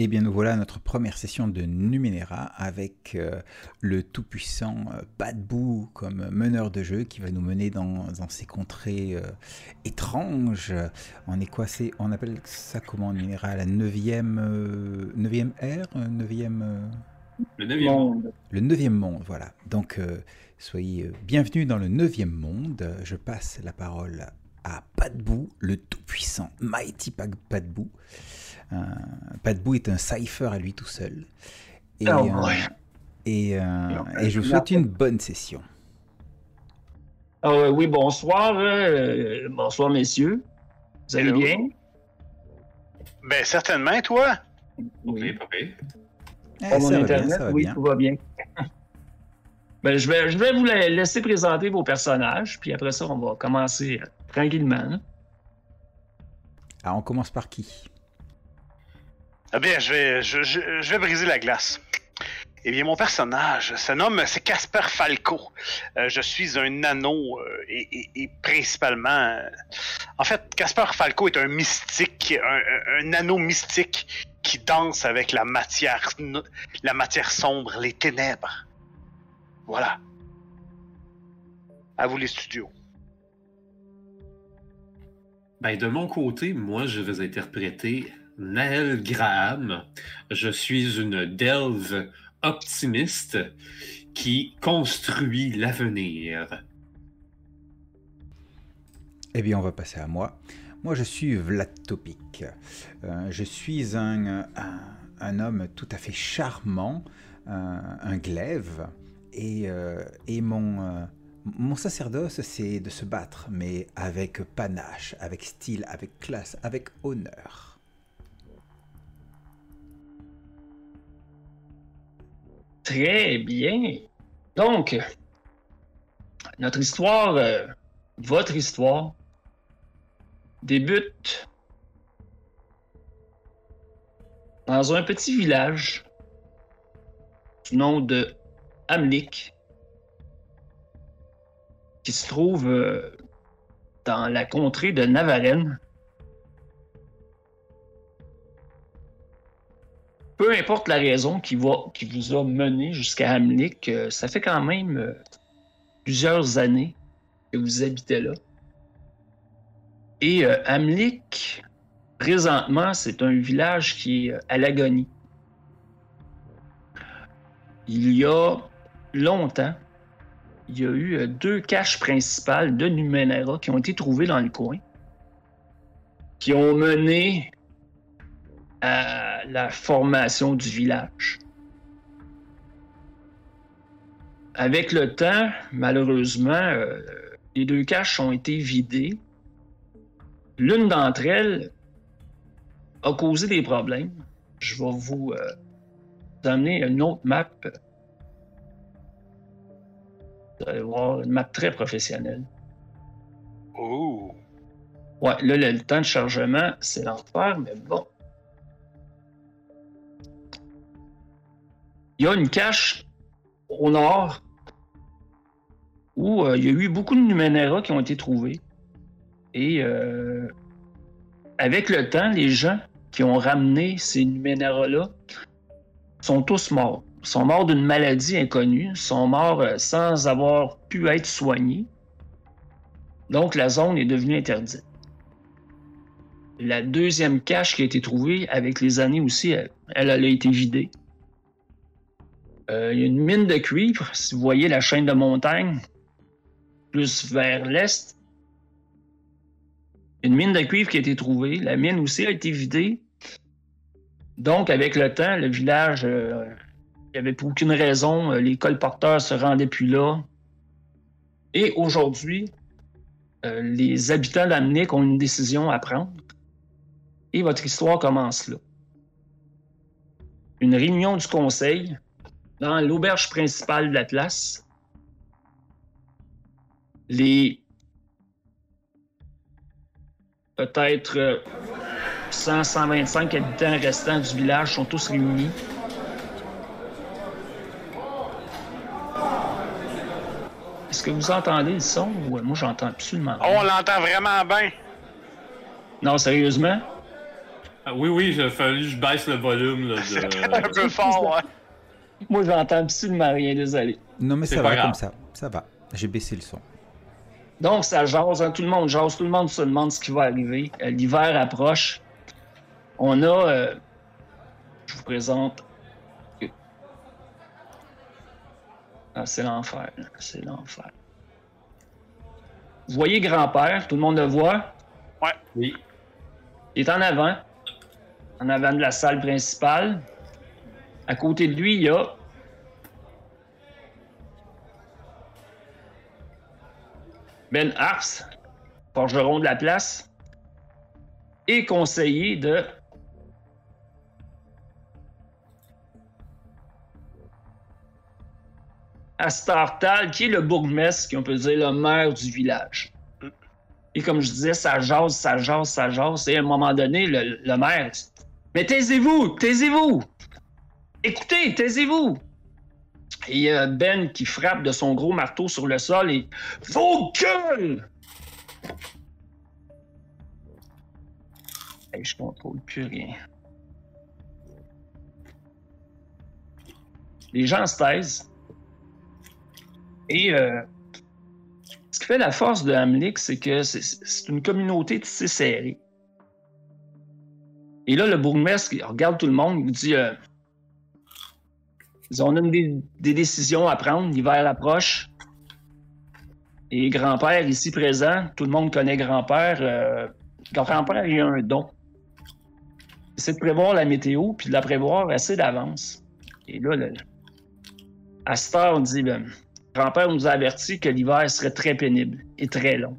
Eh bien, nous voilà à notre première session de Numenera avec le tout-puissant Padbou comme meneur de jeu qui va nous mener dans ces contrées étranges. On est quoi? On appelle ça comment Numenera? La 9e ère? 9e, Le 9e monde. le 9e monde, voilà. Donc, soyez bienvenus dans le 9e monde. Je passe la parole à Padbou, le tout-puissant Mighty Padbou. Padbou est un cipher à lui tout seul. Et je vous souhaite une bonne session. Oui, bonsoir. Bonsoir, messieurs. Vous allez bien? Ben, certainement, toi? Oui. Pas pire. Ça Mon va Internet, bien, ça va oui, bien. tout va bien. Ben, je vais vous laisser présenter vos personnages, puis après ça, on va commencer tranquillement. Alors, on commence par qui? Eh bien, je vais briser la glace. Eh bien, mon personnage se nomme, c'est Casper Falco. Je suis un nano et principalement... en fait, Casper Falco est un mystique, un nano mystique qui danse avec la matière sombre, les ténèbres. Voilà. À vous les studios. Ben, de mon côté, moi, je vais interpréter Naël Graham. Je suis une delve optimiste qui construit l'avenir. Eh bien, on va passer à moi. Moi, je suis Vlad Topic. Je suis un homme tout à fait charmant, un glaive, et mon sacerdoce, c'est de se battre, mais avec panache, avec style, avec classe, avec honneur. Très bien. Donc, notre histoire, votre histoire, débute dans un petit village du nom de Amlik, qui se trouve dans la contrée de Navaren. Peu importe la raison qui vous a mené jusqu'à Amlik, ça fait quand même plusieurs années que vous habitez là. Et Amlik, présentement, c'est un village qui est à l'agonie. Il y a longtemps, il y a eu 2 caches principales de Numenera qui ont été trouvées dans le coin, qui ont mené à la formation du village. Avec le temps, malheureusement, les 2 caches ont été vidées. L'une d'entre elles a causé des problèmes. Je vais vous amener une autre map. Vous allez voir, une map très professionnelle. Oh! Ouais, là, le temps de chargement, c'est l'enfer, mais bon. Il y a une cache au nord où il y a eu beaucoup de Numenera qui ont été trouvés. Et avec le temps, les gens qui ont ramené ces Numenera-là sont tous morts. Ils sont morts d'une maladie inconnue, sont morts sans avoir pu être soignés. Donc, la zone est devenue interdite. La deuxième cache qui a été trouvée, avec les années aussi, elle a été vidée. Il y a une mine de cuivre, si vous voyez la chaîne de montagne, plus vers l'est. Une mine de cuivre qui a été trouvée. La mine aussi a été vidée. Donc, avec le temps, le village, il n'y avait pour aucune raison. Les colporteurs se rendaient plus là. Et aujourd'hui, les habitants d'Amlik ont une décision à prendre. Et votre histoire commence là. Une réunion du conseil dans l'auberge principale de l'Atlas. Les peut-être 100-125 habitants restants du village sont tous réunis. Est-ce que vous entendez le son? Ou moi, j'entends absolument rien. On l'entend vraiment bien. Non, sérieusement? Ah, oui, il a fallu que je baisse le volume là, Un peu fort, ouais. Moi, j'entends absolument rien, désolé. Non, mais C'est ça pas va grave. comme ça. Ça va. J'ai baissé le son. Donc, ça jase, hein, tout le monde jase, tout le monde se demande ce qui va arriver. L'hiver approche. On a, je vous présente. Ah, c'est l'enfer, là. C'est l'enfer. Vous voyez grand-père, tout le monde le voit. Oui. Il est en avant de la salle principale. À côté de lui, il y a Ben Ars, forgeron de la place, et conseiller de Astartal, qui est le bourgmestre, qui on peut dire le maire du village. Et comme je disais, ça jase, ça jase, ça jase. Et à un moment donné, le maire dit « Mais taisez-vous, taisez-vous! Écoutez, taisez-vous! » Et il y a Ben qui frappe de son gros marteau sur le sol et « Vos gueules! » Hey, je contrôle plus rien. Les gens se taisent. Et ce qui fait la force de Amlik, c'est que c'est une communauté tissée serrée. Et là, le bourgmestre il regarde tout le monde, il vous dit on a des décisions à prendre, l'hiver approche. Et grand-père ici présent, tout le monde connaît grand-père. Grand-père, il a un don. C'est de prévoir la météo, puis de la prévoir assez d'avance. Et là, à cette heure, on dit grand-père nous a averti que l'hiver serait très pénible et très long.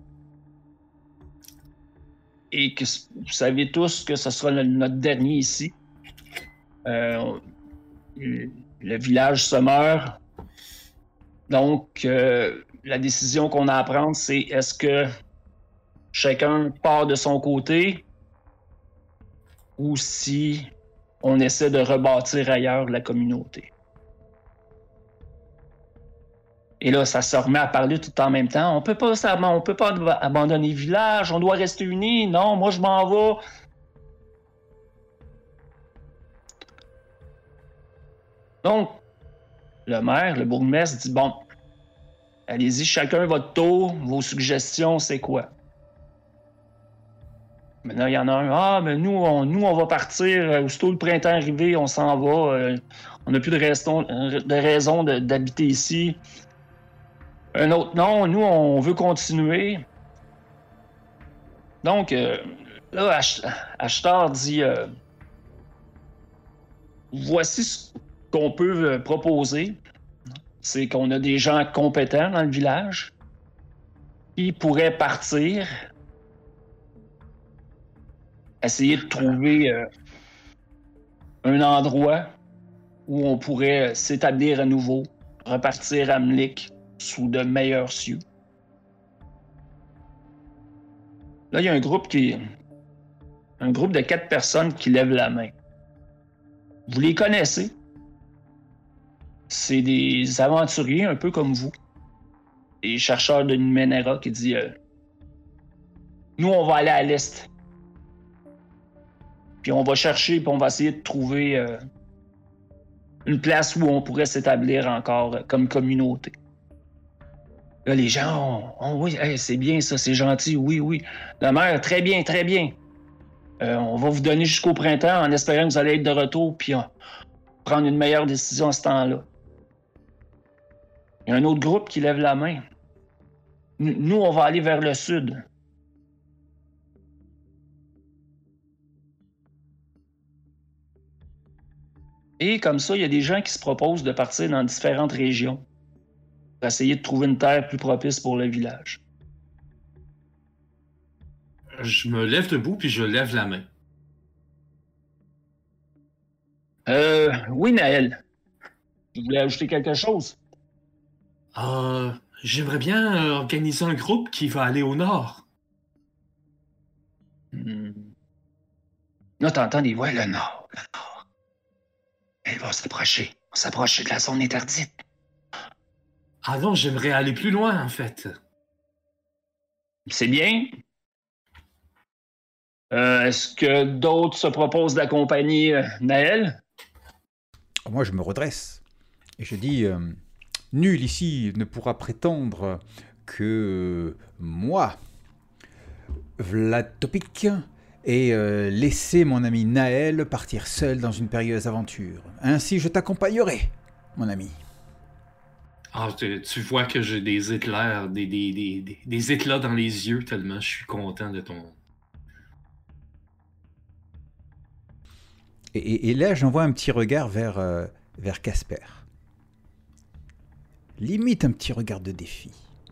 Et que vous savez tous que ce sera notre dernier ici. Le village se meurt. Donc, la décision qu'on a à prendre, c'est est-ce que chacun part de son côté ou si on essaie de rebâtir ailleurs la communauté. Et là, ça se remet à parler tout en même temps. On peut pas abandonner le village, on doit rester unis. Non, moi je m'en vais. Donc, le maire, le bourgmestre dit bon, allez-y, chacun votre tour, vos suggestions, c'est quoi? Maintenant, il y en a un. Ah, mais nous, on va partir. Aussitôt le printemps arrivé, on s'en va. On n'a plus de raison d'habiter ici. Un autre, non, nous, on veut continuer. Donc, là, Ashtar dit voici ce qu'on peut proposer. C'est qu'on a des gens compétents dans le village qui pourraient partir, essayer de trouver un endroit où on pourrait s'établir à nouveau, repartir à Amlik sous de meilleurs cieux. Là, il y a un groupe de 4 personnes qui lèvent la main. Vous les connaissez. C'est des aventuriers un peu comme vous. Des chercheurs de Numenera qui disent nous, on va aller à l'est. Puis on va chercher, puis on va essayer de trouver une place où on pourrait s'établir encore comme communauté. Là, les gens, oui, hey, c'est bien ça, c'est gentil, oui, oui. La mère, très bien, très bien. On va vous donner jusqu'au printemps en espérant que vous allez être de retour puis prendre une meilleure décision à ce temps-là. Il y a un autre groupe qui lève la main. Nous, on va aller vers le sud. Et comme ça, il y a des gens qui se proposent de partir dans différentes régions pour essayer de trouver une terre plus propice pour le village. Je me lève debout puis je lève la main. Oui, Naël. Vous voulez ajouter quelque chose? J'aimerais bien organiser un groupe qui va aller au nord. Là, t'entends des voix, le nord. Elle va s'approcher. On s'approche de la zone interdite. Ah non, j'aimerais aller plus loin, en fait. C'est bien. Est-ce que d'autres se proposent d'accompagner Naël? Moi, je me redresse et je dis nul ici ne pourra prétendre que moi, Vlad Topic, ai laissé mon ami Naël partir seul dans une périlleuse aventure. Ainsi, je t'accompagnerai, mon ami. Ah, tu vois que j'ai des éclairs, des éclats dans les yeux tellement je suis content de ton... Et là, j'envoie un petit regard vers Casper. Limite un petit regard de défi.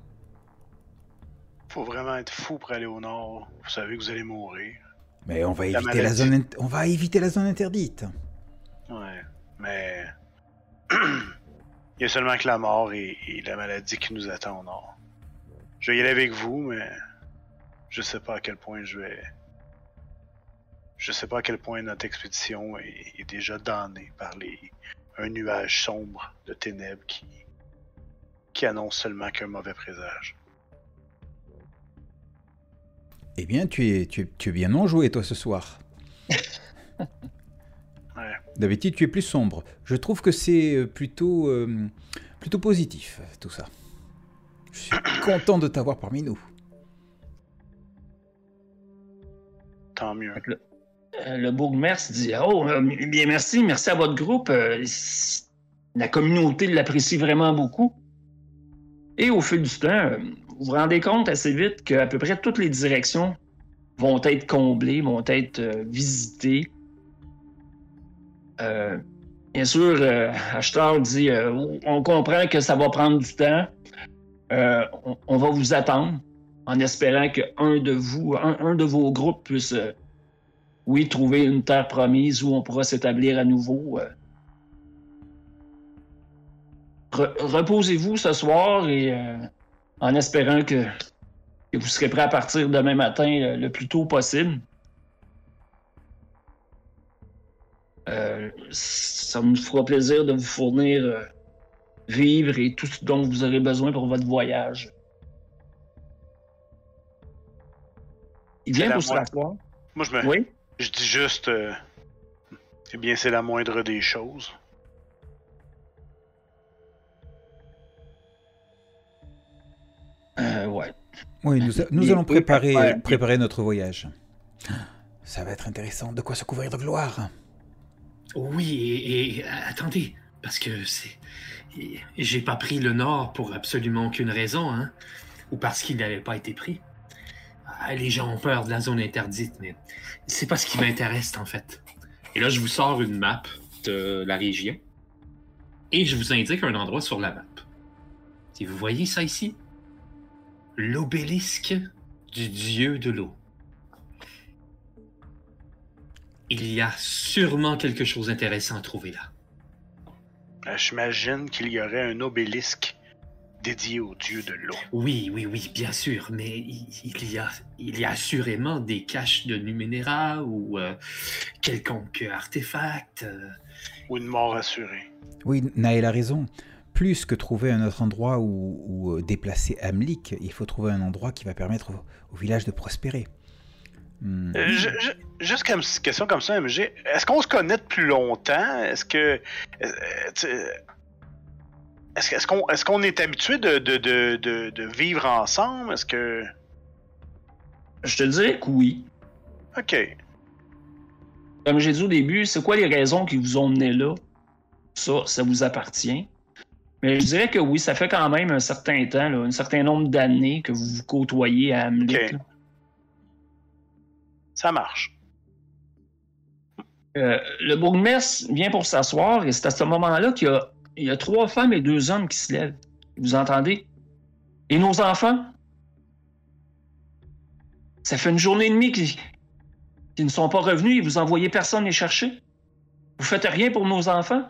Faut vraiment être fou pour aller au nord. Vous savez que vous allez mourir. Mais on va La éviter maladie. on va éviter la zone interdite. Ouais, mais... Il y a seulement que la mort et la maladie qui nous attend au nord. Je vais y aller avec vous, mais... Je sais pas à quel point je vais... Je sais pas à quel point notre expédition est déjà damnée par un nuage sombre de ténèbres qui annonce seulement qu'un mauvais présage. Eh bien, tu es bien enjoué, toi, ce soir. Ouais. D'habitude, tu es plus sombre. Je trouve que c'est plutôt positif, tout ça. Je suis content de t'avoir parmi nous. Tant mieux. Le bourgmestre dit « Oh, bien merci à votre groupe. La communauté l'apprécie vraiment beaucoup. » Et au fil du temps, vous vous rendez compte assez vite qu'à peu près toutes les directions vont être comblées, vont être visitées. Bien sûr, Ashtar dit on comprend que ça va prendre du temps. On va vous attendre en espérant qu'un de vous, un de vos groupes puisse, oui, trouver une terre promise où on pourra s'établir à nouveau. Reposez-vous ce soir et en espérant que vous serez prêts à partir demain matin le plus tôt possible. Ça nous fera plaisir de vous fournir vivres et tout ce dont vous aurez besoin pour votre voyage. Il vient pour se rasseoir. Moi, Oui? Je dis juste... eh bien, c'est la moindre des choses. Ouais. Oui, nous allons préparer ouais. notre voyage. Ça va être intéressant. De quoi se couvrir de gloire. Oui, et attendez, parce que j'ai pas pris le Nord pour absolument aucune raison, hein, ou parce qu'il n'avait pas été pris. Les gens ont peur de la zone interdite, mais c'est pas ce qui m'intéresse en fait. Et là, je vous sors une map de la région et je vous indique un endroit sur la map. Si vous voyez ça ici, l'obélisque du dieu de l'eau. Il y a sûrement quelque chose d'intéressant à trouver là. J'imagine qu'il y aurait un obélisque dédié au dieu de l'eau. Oui, bien sûr, mais il y a assurément des caches de Numenera ou quelconque artefact. Ou une mort assurée. Oui, Naël a raison. Plus que trouver un autre endroit où déplacer Amlik, il faut trouver un endroit qui va permettre au village de prospérer. Juste comme question comme ça, MG, est-ce qu'on se connaît depuis longtemps? Est-ce qu'on est habitué de vivre ensemble? Est-ce que... Je te dirais que oui. Ok. Comme j'ai dit au début, c'est quoi les raisons qui vous ont mené là? Ça vous appartient. Mais je dirais que oui, ça fait quand même un certain temps, là, un certain nombre d'années que vous vous côtoyez à Amlik. Ok. Ça marche. Le bourgmestre vient pour s'asseoir et c'est à ce moment-là qu'il y a 3 femmes et 2 hommes qui se lèvent. Vous entendez? Et nos enfants? Ça fait une journée et demie qu'ils ne sont pas revenus et vous envoyez personne les chercher? Vous faites rien pour nos enfants?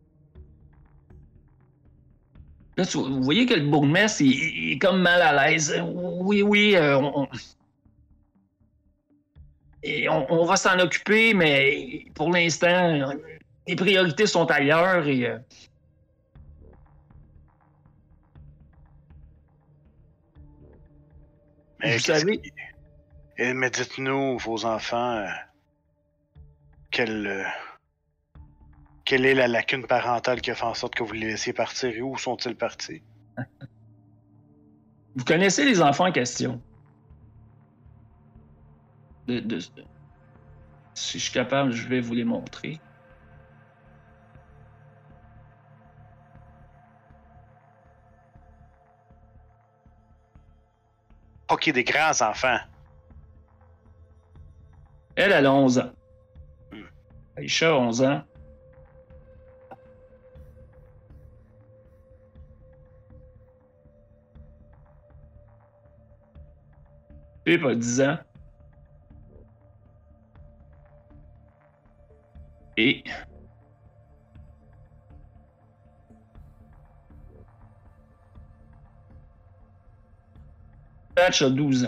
Là, vous voyez que le bourgmestre il est comme mal à l'aise. Oui, on va s'en occuper, mais pour l'instant, les priorités sont ailleurs et... Mais vous savez... Mais dites-nous, vos enfants, quelle est la lacune parentale qui a fait en sorte que vous les laissiez partir et où sont-ils partis? Vous connaissez les enfants en question. Si je suis capable, je vais vous les montrer. Ok, des grands enfants. Elle a 11 ans. Aïcha a 11 ans. Philippe a 10 ans. Et Patch a 12 ans.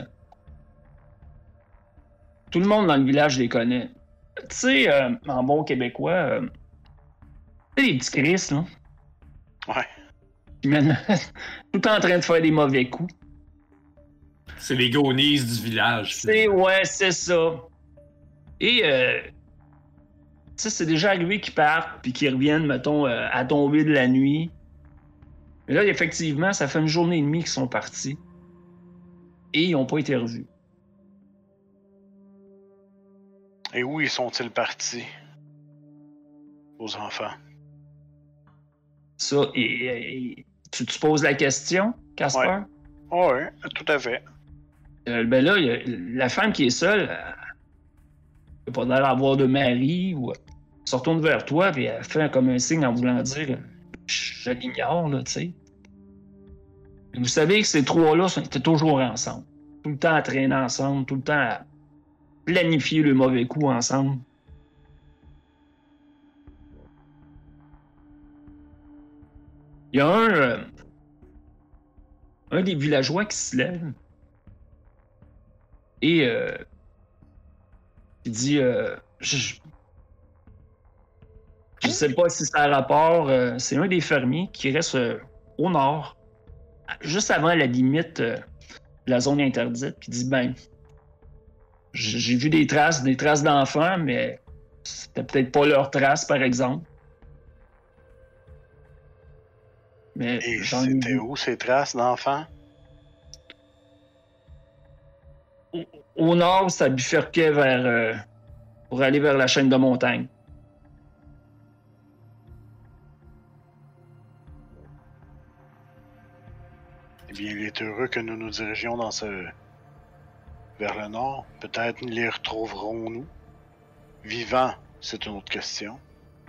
Tout le monde dans le village les connaît. Tu sais, en bon québécois, tu sais, les petits Chris, là, Ouais. qui mènent tout le temps en train de faire des mauvais coups. C'est les Goonies du village. Ouais, c'est ça. Et, tu sais, c'est déjà arrivé qu'ils partent puis qu'ils reviennent, mettons, à tomber de la nuit. Mais là, effectivement, ça fait une journée et demie qu'ils sont partis. Et ils n'ont pas été revus. Et où ils sont-ils partis? Vos enfants. Ça, et tu te poses la question, Casper? Ouais. Oui, tout à fait. Ben là, la femme qui est seule, elle n'a pas l'air d'avoir de mari, ou elle se retourne vers toi, puis elle fait comme un signe en voulant dire je l'ignore, là, tu sais. Vous savez que ces trois-là étaient toujours ensemble. Tout le temps à traîner ensemble, tout le temps à planifier le mauvais coup ensemble. Il y a un des villageois qui se lève et il dit je sais pas si ça a rapport, c'est un des fermiers qui reste au nord, juste avant la limite de la zone interdite, qui dit ben j'ai vu des traces d'enfants, mais c'était peut-être pas leurs traces, par exemple. Mais Et j'en ai c'était vu. où ces traces d'enfants? Au nord, ça bifurquait pour aller vers la chaîne de montagne. Eh bien, il est heureux que nous nous dirigions vers le nord. Peut-être les retrouverons-nous. Vivants, c'est une autre question.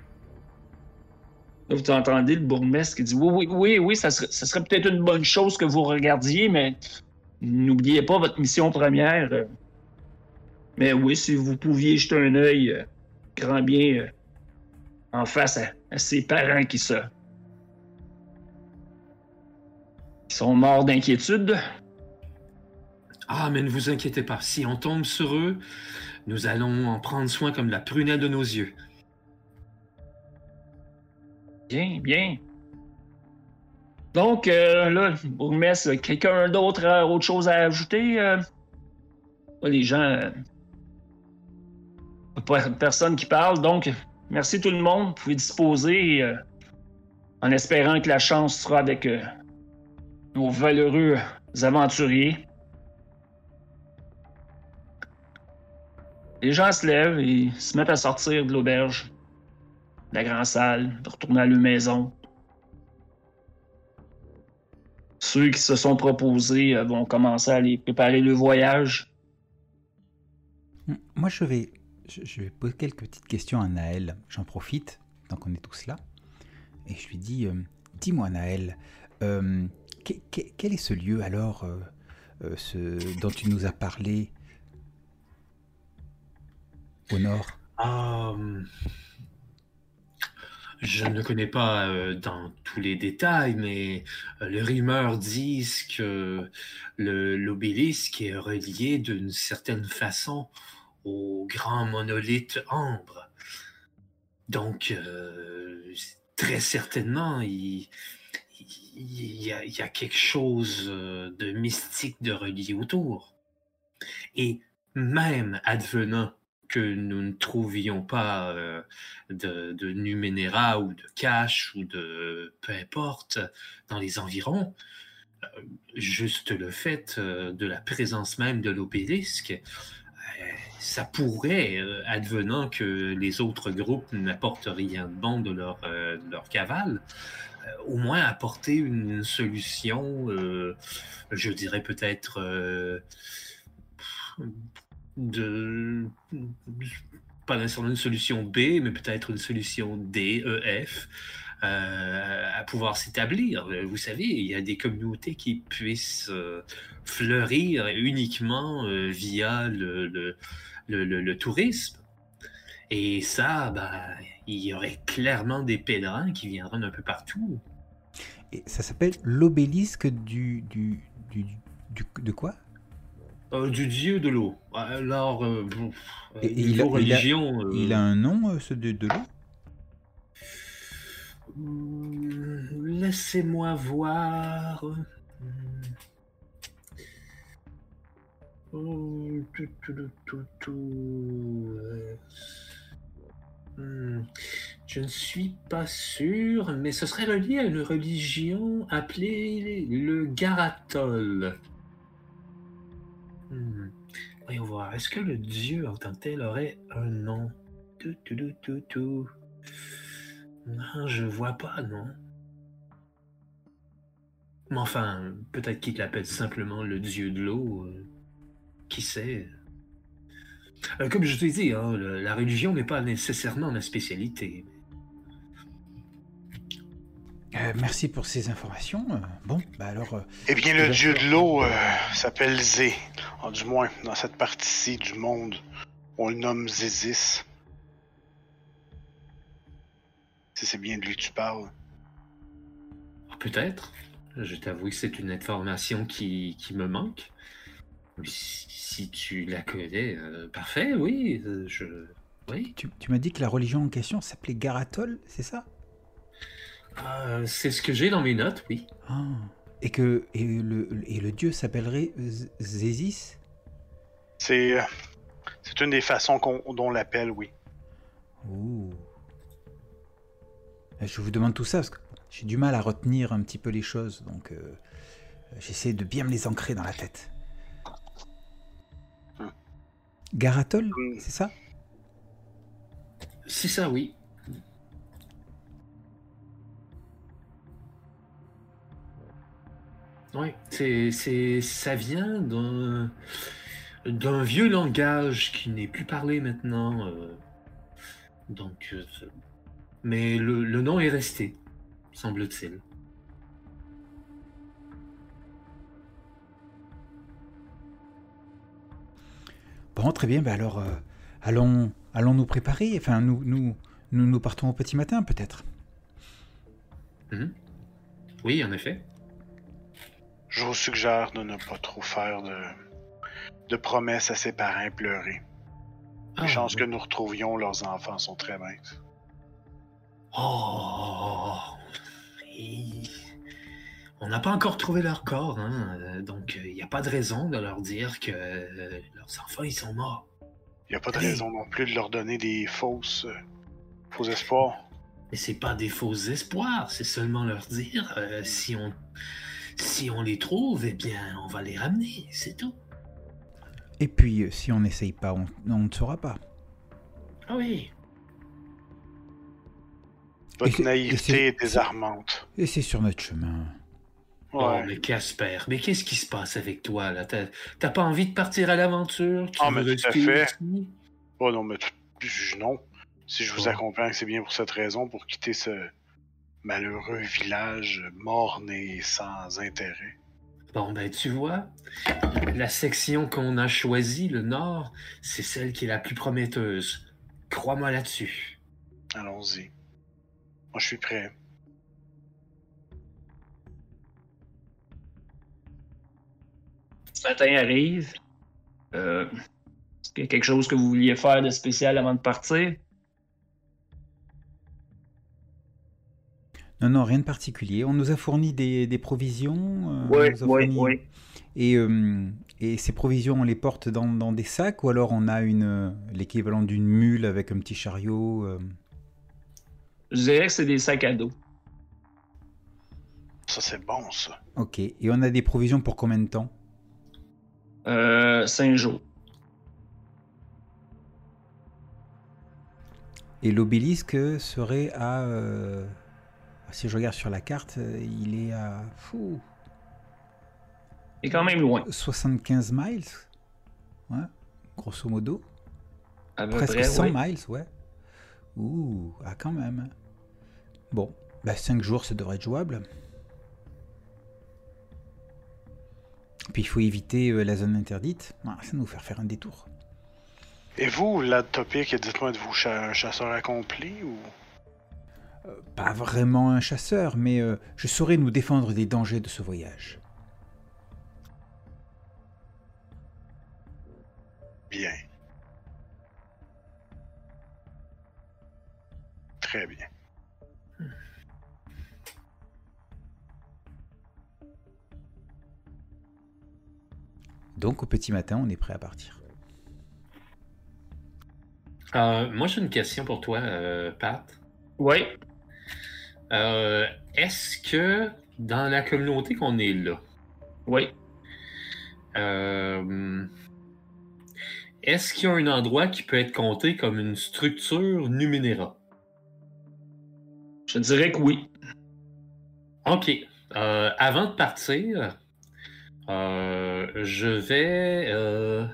Là, vous entendez le bourgmestre qui dit oui, ça serait peut-être une bonne chose que vous regardiez, mais n'oubliez pas votre mission première. Mais oui, si vous pouviez jeter un œil grand bien en face à ces parents qui sont morts d'inquiétude. Ah, mais ne vous inquiétez pas. Si on tombe sur eux, nous allons en prendre soin comme la prunelle de nos yeux. Bien, bien. Donc, là, bourgmestre, quelqu'un d'autre a autre chose à ajouter? Les gens... pas personne qui parle, donc merci tout le monde. Vous pouvez disposer en espérant que la chance sera avec nos valeureux aventuriers. Les gens se lèvent et se mettent à sortir de l'auberge, de la grande salle, de retourner à leur maison. Ceux qui se sont proposés vont commencer à aller préparer le voyage. Moi, je vais poser quelques petites questions à Naël. J'en profite, tant qu'on est tous là. Et je lui dis, dis-moi Naël, quel est ce lieu alors, dont tu nous as parlé au nord? Je ne le connais pas dans tous les détails, mais les rumeurs disent que l'obélisque est relié d'une certaine façon au grand monolithe ambre. Donc, très certainement, il y a quelque chose de mystique de relié autour. Et même advenant que nous ne trouvions pas de Numenera ou de cache ou de peu importe dans les environs, juste le fait de la présence même de l'obélisque, ça pourrait, advenant que les autres groupes n'apportent rien de bon de leur cavale, au moins apporter une solution, je dirais peut-être de pas nécessairement une solution B, mais peut-être une solution D, E, F, à pouvoir s'établir. Vous savez, il y a des communautés qui puissent fleurir uniquement via le tourisme. Et ça, il y aurait clairement des pèlerins qui viendraient d'un peu partout. Et ça s'appelle l'obélisque de quoi? Du dieu de l'eau. Alors, il religion... il a un nom, ce dieu de l'eau? Laissez-moi voir. Je ne suis pas sûr, mais ce serait relié à une religion appelée le Garatol. Voyons voir. Est-ce que le dieu en tant que tel aurait un nom? Non, je vois pas, non. Mais enfin, peut-être qu'il l'appelle simplement le dieu de l'eau. Qui sait? Comme je t'ai dit, hein, la religion n'est pas nécessairement ma spécialité. Merci pour ces informations. Bon, alors... Eh bien, le dieu de l'eau s'appelle Zé. Du moins, dans cette partie-ci du monde, on le nomme Zézis. Si c'est bien de lui que tu parles. Peut-être. Je t'avoue que c'est une information qui me manque. Mais si tu la connais, parfait, oui. Oui. Tu m'as dit que la religion en question s'appelait Garatol, c'est ça? C'est ce que j'ai dans mes notes, oui. Ah. Et le dieu s'appellerait Zézis? C'est une des façons dont on l'appelle, oui. Ouh. Je vous demande tout ça parce que j'ai du mal à retenir un petit peu les choses, donc j'essaie de bien me les ancrer dans la tête. Garatol, c'est ça? C'est ça, oui. Oui, ça vient d'un vieux langage qui n'est plus parlé maintenant. Mais le nom est resté, semble-t-il. Bon, très bien. Alors, allons nous préparer. Enfin, nous partons au petit matin, peut-être. Oui, en effet. Je vous suggère de ne pas trop faire de promesses à ses parents pleurer. Les chances que nous retrouvions leurs enfants sont très minces. Oh! On n'a pas encore trouvé leur corps, hein? Donc il n'y a pas de raison de leur dire que leurs enfants, ils sont morts. Il n'y a pas de raison non plus de leur donner des faux espoirs. Mais c'est pas des faux espoirs, c'est seulement leur dire si on les trouve, eh bien, on va les ramener, c'est tout. Et puis, si on n'essaye pas, on ne saura pas. Ah oui. Votre naïveté est désarmante. Et c'est sur notre chemin. Ouais. Oh, mais Casper, mais qu'est-ce qui se passe avec toi, là? T'as pas envie de partir à l'aventure? Ah, mais tout à fait. Ici? Oh non, mais non. Si je vous accompagne, c'est bien pour cette raison, pour quitter ce malheureux village morne et sans intérêt. Bon, ben, tu vois, la section qu'on a choisie, le nord, c'est celle qui est la plus prometteuse. Crois-moi là-dessus. Allons-y. Moi, je suis prêt. Ce matin arrive. Est-ce qu'il y a quelque chose que vous vouliez faire de spécial avant de partir? Non, non, rien de particulier. On nous a fourni des provisions. On Oui, nous a oui, fourni- oui. Et ces provisions, on les porte dans des sacs ou alors on a l'équivalent d'une mule avec un petit chariot. Je dirais que c'est des sacs à dos. Ça, c'est bon, ça. Ok. Et on a des provisions pour combien de temps? 5 jours. Et l'obélisque serait à... si je regarde sur la carte, il est à C'est quand même loin. 75 miles. Ouais, grosso modo. À peu Presque près, 100 oui. miles, ouais. Ouh, ah quand même. Bon, 5 jours, ça devrait être jouable. Puis il faut éviter la zone interdite. Ah, ça nous faire un détour. Et vous, là, Topic, dites-moi, êtes-vous un chasseur accompli ou... Pas vraiment un chasseur, mais je saurais nous défendre des dangers de ce voyage. Bien. Très bien. Donc au petit matin, on est prêt à partir. Moi, j'ai une question pour toi, Pat. Oui. Est-ce que dans la communauté qu'on est là, Oui. est-ce qu'il y a un endroit qui peut être compté comme une structure Numenera? Je dirais que oui. OK. Avant de partir, je vais...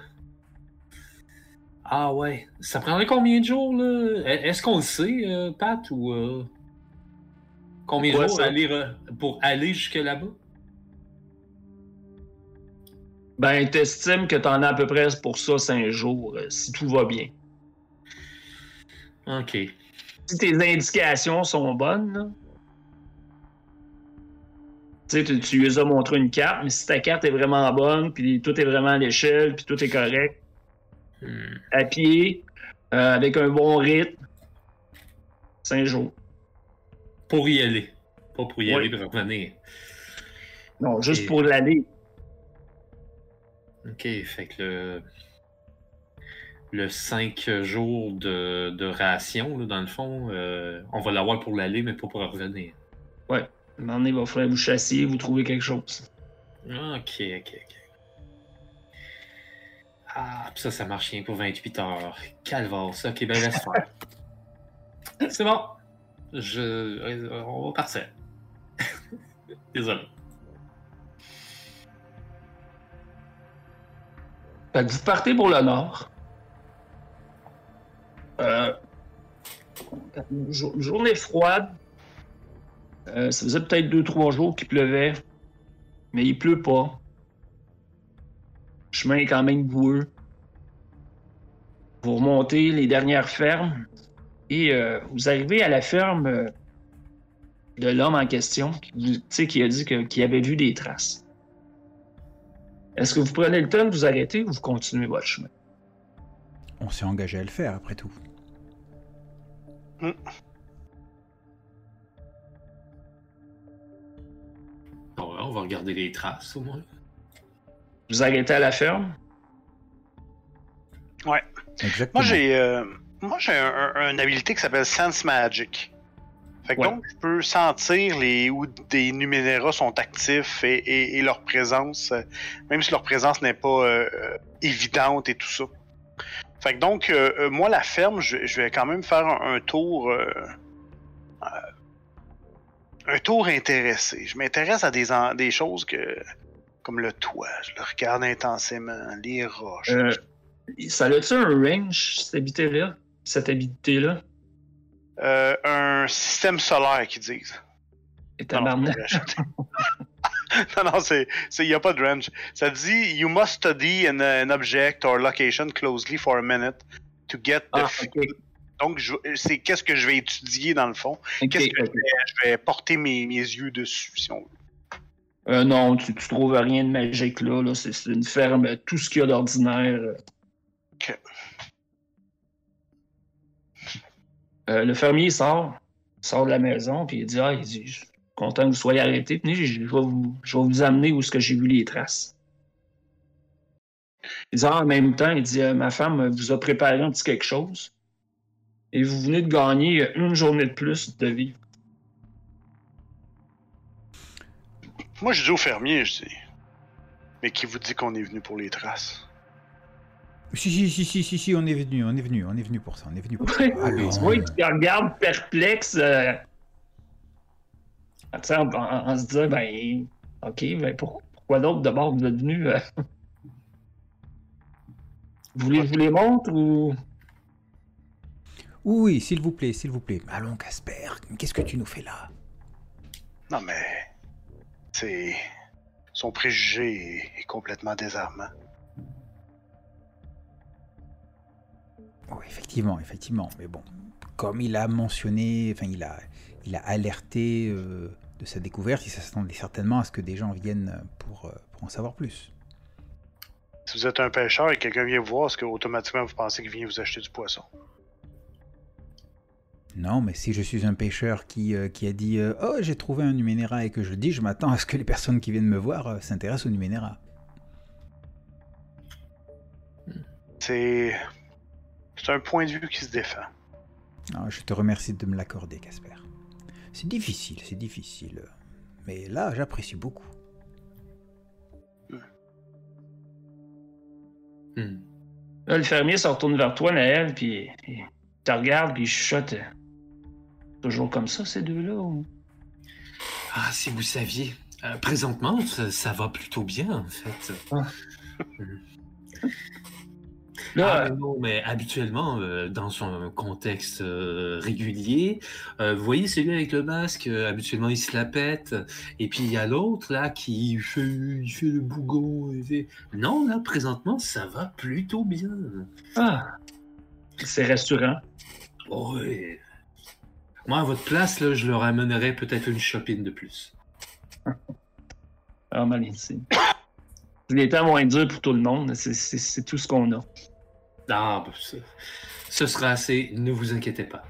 Ah ouais. Ça prendrait combien de jours, là? Est-ce qu'on le sait, Pat, ou... Combien de Pourquoi jours ça? pour aller jusque là-bas? Ben, t'estimes que t'en as à peu près pour ça 5 jours, si tout va bien. OK. Si tes indications sont bonnes, là, tu sais, tu lui as montré une carte, mais si ta carte est vraiment bonne, puis tout est vraiment à l'échelle, puis tout est correct, à pied, avec un bon rythme, 5 jours. Pour y aller. Pas pour y Oui. aller pour revenir. Non, juste Et- pour l'aller. OK, fait que le 5 jours de ration, là, dans le fond, on va l'avoir pour l'aller, mais pas pour revenir. Ouais. À un moment donné, il va falloir vous chasser, vous trouver quelque chose. OK. Ah, pis ça marche rien pour 28 heures. Calvaire, ça. OK, ben laisse faire. C'est bon. On va partir. Désolé. Fait que vous partez pour le nord. Une journée froide. Ça faisait peut-être 2-3 jours qu'il pleuvait. Mais il pleut pas. Le chemin est quand même boueux. Vous remontez les dernières fermes. Et vous arrivez à la ferme de l'homme en question, qui a dit qu'il avait vu des traces. Est-ce que vous prenez le temps de vous arrêter ou vous continuez votre chemin? On s'est engagé à le faire, après tout. On va regarder les traces, au moins. Vous arrêtez à la ferme? Ouais. Exactement. Moi, j'ai une habilité qui s'appelle Sense Magic. Fait que Ouais. donc, je peux sentir où des Numenera sont actifs et leur présence, même si leur présence n'est pas évidente et tout ça. Fait que donc, moi, la ferme, je vais quand même faire un tour... un tour intéressé. Je m'intéresse à des choses comme le toit. Je le regarde intensément, les roches. Ça a-tu un range, cette habilité-là? Un système solaire, qu'ils disent. Et Non, tabarnak. non, il n'y a pas de range. Ça dit You must study an object or location closely for a minute to get the. Ok. Donc, c'est qu'est-ce que je vais étudier dans le fond. Ok, Qu'est-ce que ok. je vais porter mes yeux dessus, si on veut. Non, tu trouves rien de magique là. C'est une ferme, tout ce qu'il y a d'ordinaire. Ok. Le fermier sort. sort de la maison, puis il dit, il dit, je suis content que vous soyez arrêtés. Venez, je vais vous amener où est-ce que j'ai vu les traces. Il dit, en même temps, il dit, ma femme vous a préparé un petit quelque chose. Et vous venez de gagner une journée de plus de vie. Moi, je dis au fermier, je dis. Mais qui vous dit qu'on est venu pour les traces? Si, on est venu pour ça, on est venu pour ça. Oui, Allons. tu vois, il te regarde perplexe. En se disant, ben, OK, ben, pourquoi d'autre d'abord vous êtes venu? Vous voulez que je vous les montre ou. Oui, s'il vous plaît. Allons, Casper, qu'est-ce que tu nous fais là? Non, mais. C'est. Son préjugé est complètement désarmant. Oui, effectivement. Mais bon, comme il a mentionné, enfin, il a alerté de sa découverte, il s'attendait certainement à ce que des gens viennent pour en savoir plus. Si vous êtes un pêcheur et quelqu'un vient vous voir, est-ce que automatiquement vous pensez qu'il vient vous acheter du poisson? Non, mais si je suis un pêcheur qui a dit oh, j'ai trouvé un numénéra et que je le dis, je m'attends à ce que les personnes qui viennent me voir s'intéressent au numénéra. C'est un point de vue qui se défend. Non, je te remercie de me l'accorder, Casper. C'est difficile. Mais là, j'apprécie beaucoup. Là, le fermier se retourne vers toi, Naël, puis il te regarde, puis il chuchote. Toujours comme ça, ces deux-là? Ou... Ah, si vous saviez. Présentement, ça va plutôt bien, en fait. Là, Non, mais habituellement, dans son contexte régulier, vous voyez celui avec le masque, habituellement il se la pète, et puis il y a l'autre là qui fait le bougon. Non, là, présentement, ça va plutôt bien. c'est rassurant. Oh, oui. Moi, à votre place, là, je leur amènerais peut-être une shopping de plus. Ah, ici. Les temps vont être durs pour tout le monde. C'est tout ce qu'on a. Ah, ce sera assez, ne vous inquiétez pas.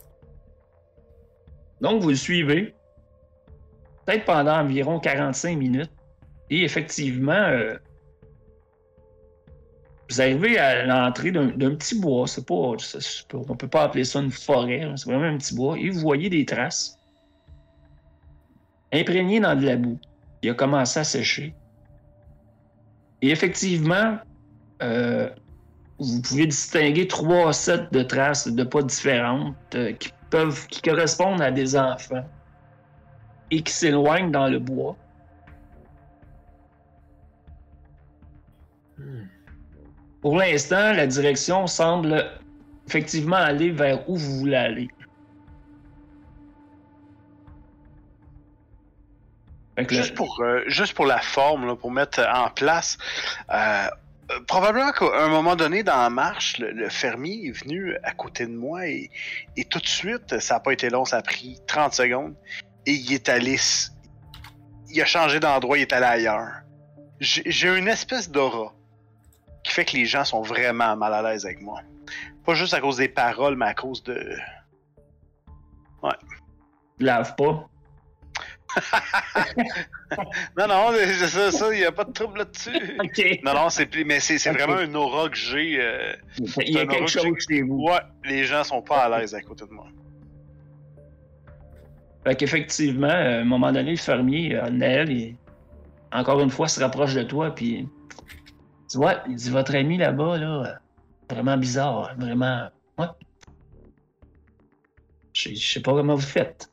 Donc, vous le suivez, peut-être pendant environ 45 minutes. Et effectivement, vous arrivez à l'entrée d'un petit bois. On ne peut pas appeler ça une forêt. Hein, c'est vraiment un petit bois. Et vous voyez des traces imprégnées dans de la boue. Il a commencé à sécher. Et effectivement, vous pouvez distinguer 3 sets de traces de pas différentes qui correspondent à des enfants et qui s'éloignent dans le bois. Pour l'instant, la direction semble effectivement aller vers où vous voulez aller. Juste pour la forme, là, pour mettre en place, probablement qu'à un moment donné dans la marche, le fermier est venu à côté de moi et tout de suite, ça n'a pas été long, ça a pris 30 secondes, et il est allé... Il a changé d'endroit, il est allé ailleurs. J'ai une espèce d'aura qui fait que les gens sont vraiment mal à l'aise avec moi. Pas juste à cause des paroles, mais à cause de... Ouais. Lave pas. non, ça, il n'y a pas de trouble là-dessus. OK. Non, c'est vraiment un aura que j'ai. Il y a quelque chose chez vous. Ouais, les gens sont pas à l'aise à côté de moi. Fait qu'effectivement, à un moment donné, le fermier, Naël, encore une fois, se rapproche de toi, puis tu vois, il dit, votre ami là-bas, là, vraiment bizarre, vraiment... Ouais. Je sais pas comment vous faites.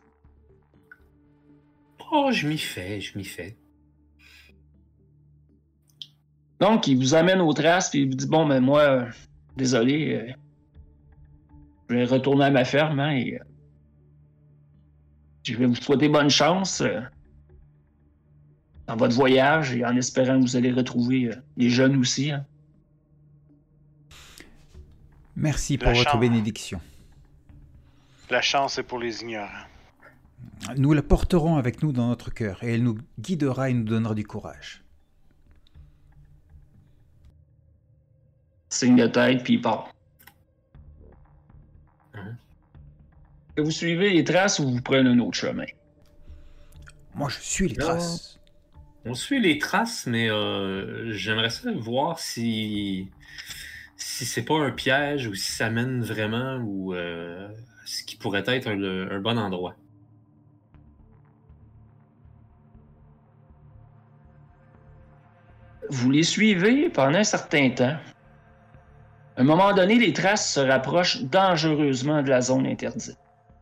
Oh, je m'y fais. Donc, il vous amène aux traces, puis il vous dit, bon, mais moi, désolé, je vais retourner à ma ferme, hein, et je vais vous souhaiter bonne chance dans votre voyage, et en espérant que vous allez retrouver les jeunes aussi. Hein. Merci pour votre bénédiction. La chance est pour les ignorants. Nous la porterons avec nous dans notre cœur, et elle nous guidera et nous donnera du courage. Signe de tête, puis il part. Que vous suivez les traces ou vous prenez un autre chemin? Moi, je suis les traces. On suit les traces, mais j'aimerais ça voir si c'est pas un piège ou si ça mène vraiment ou ce qui pourrait être un bon endroit. Vous les suivez pendant un certain temps. À un moment donné, les traces se rapprochent dangereusement de la zone interdite.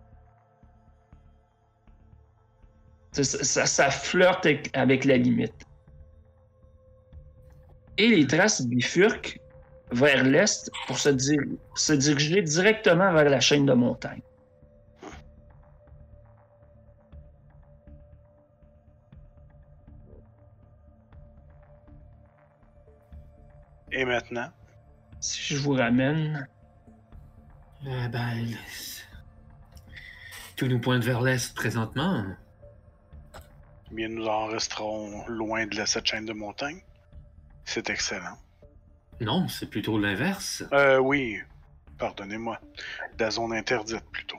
Ça flirte avec la limite. Et les traces bifurquent vers l'est pour se diriger directement vers la chaîne de montagnes. Et maintenant? Si je vous ramène... Tout nous pointe vers l'est présentement. Eh bien, nous en resterons loin de cette chaîne de montagnes. C'est excellent. Non, c'est plutôt l'inverse. Oui. Pardonnez-moi. La zone interdite, plutôt.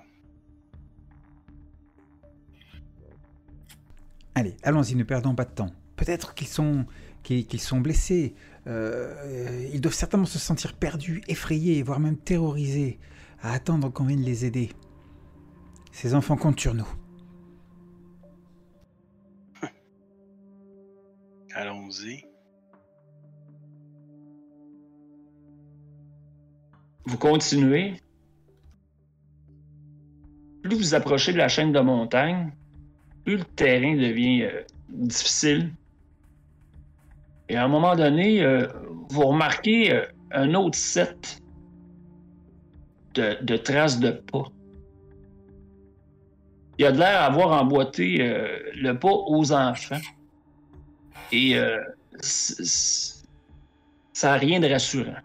Allez, allons-y, ne perdons pas de temps. Peut-être qu'ils sont blessés. Ils doivent certainement se sentir perdus, effrayés, voire même terrorisés, à attendre qu'on vienne les aider. Ces enfants comptent sur nous. Allons-y. Vous continuez. Plus vous approchez de la chaîne de montagne, plus le terrain devient difficile. Et à un moment donné, vous remarquez un autre set de traces de pas. Il a de l'air d'avoir emboîté le pas aux enfants. Et ça n'a rien de rassurant.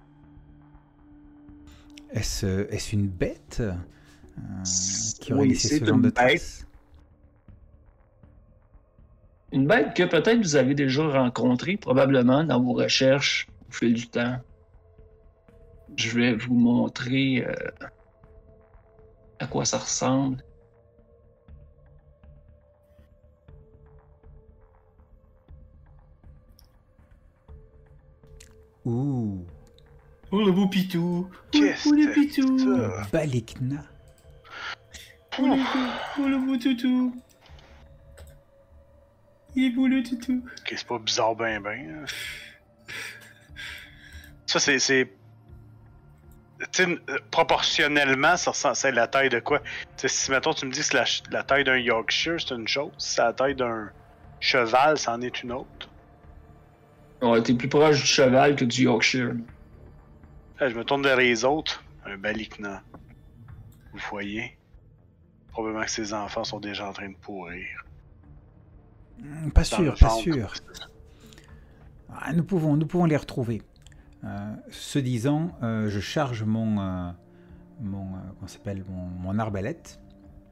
Est-ce une bête qui aurait Oui, laissé c'est ce genre une de bête. traces? Une bête que peut-être vous avez déjà rencontrée, probablement, dans vos recherches au fil du temps. Je vais vous montrer à quoi ça ressemble. Ouh, Oh le beau pitou! Qu'est-ce Oh le que pitou! c'est ça? Balikna. Oh le beau toutou! Il est beau le toutou! Ok, c'est pas bizarre ben. Ça, c'est... Tu sais, proportionnellement, c'est la taille de quoi? Tu sais, si, mettons, tu me dis que c'est la taille d'un Yorkshire, c'est une chose. Si c'est la taille d'un cheval, c'en est une autre. Ouais, t'es plus proche du cheval que du Yorkshire. Là, je me tourne vers les autres. Un balikna. Vous voyez? Probablement que ces enfants sont déjà en train de pourrir. Pas Dans sûr, le pas ventre. sûr. Ah, nous pouvons les retrouver. Ce disant, je charge mon arbalète.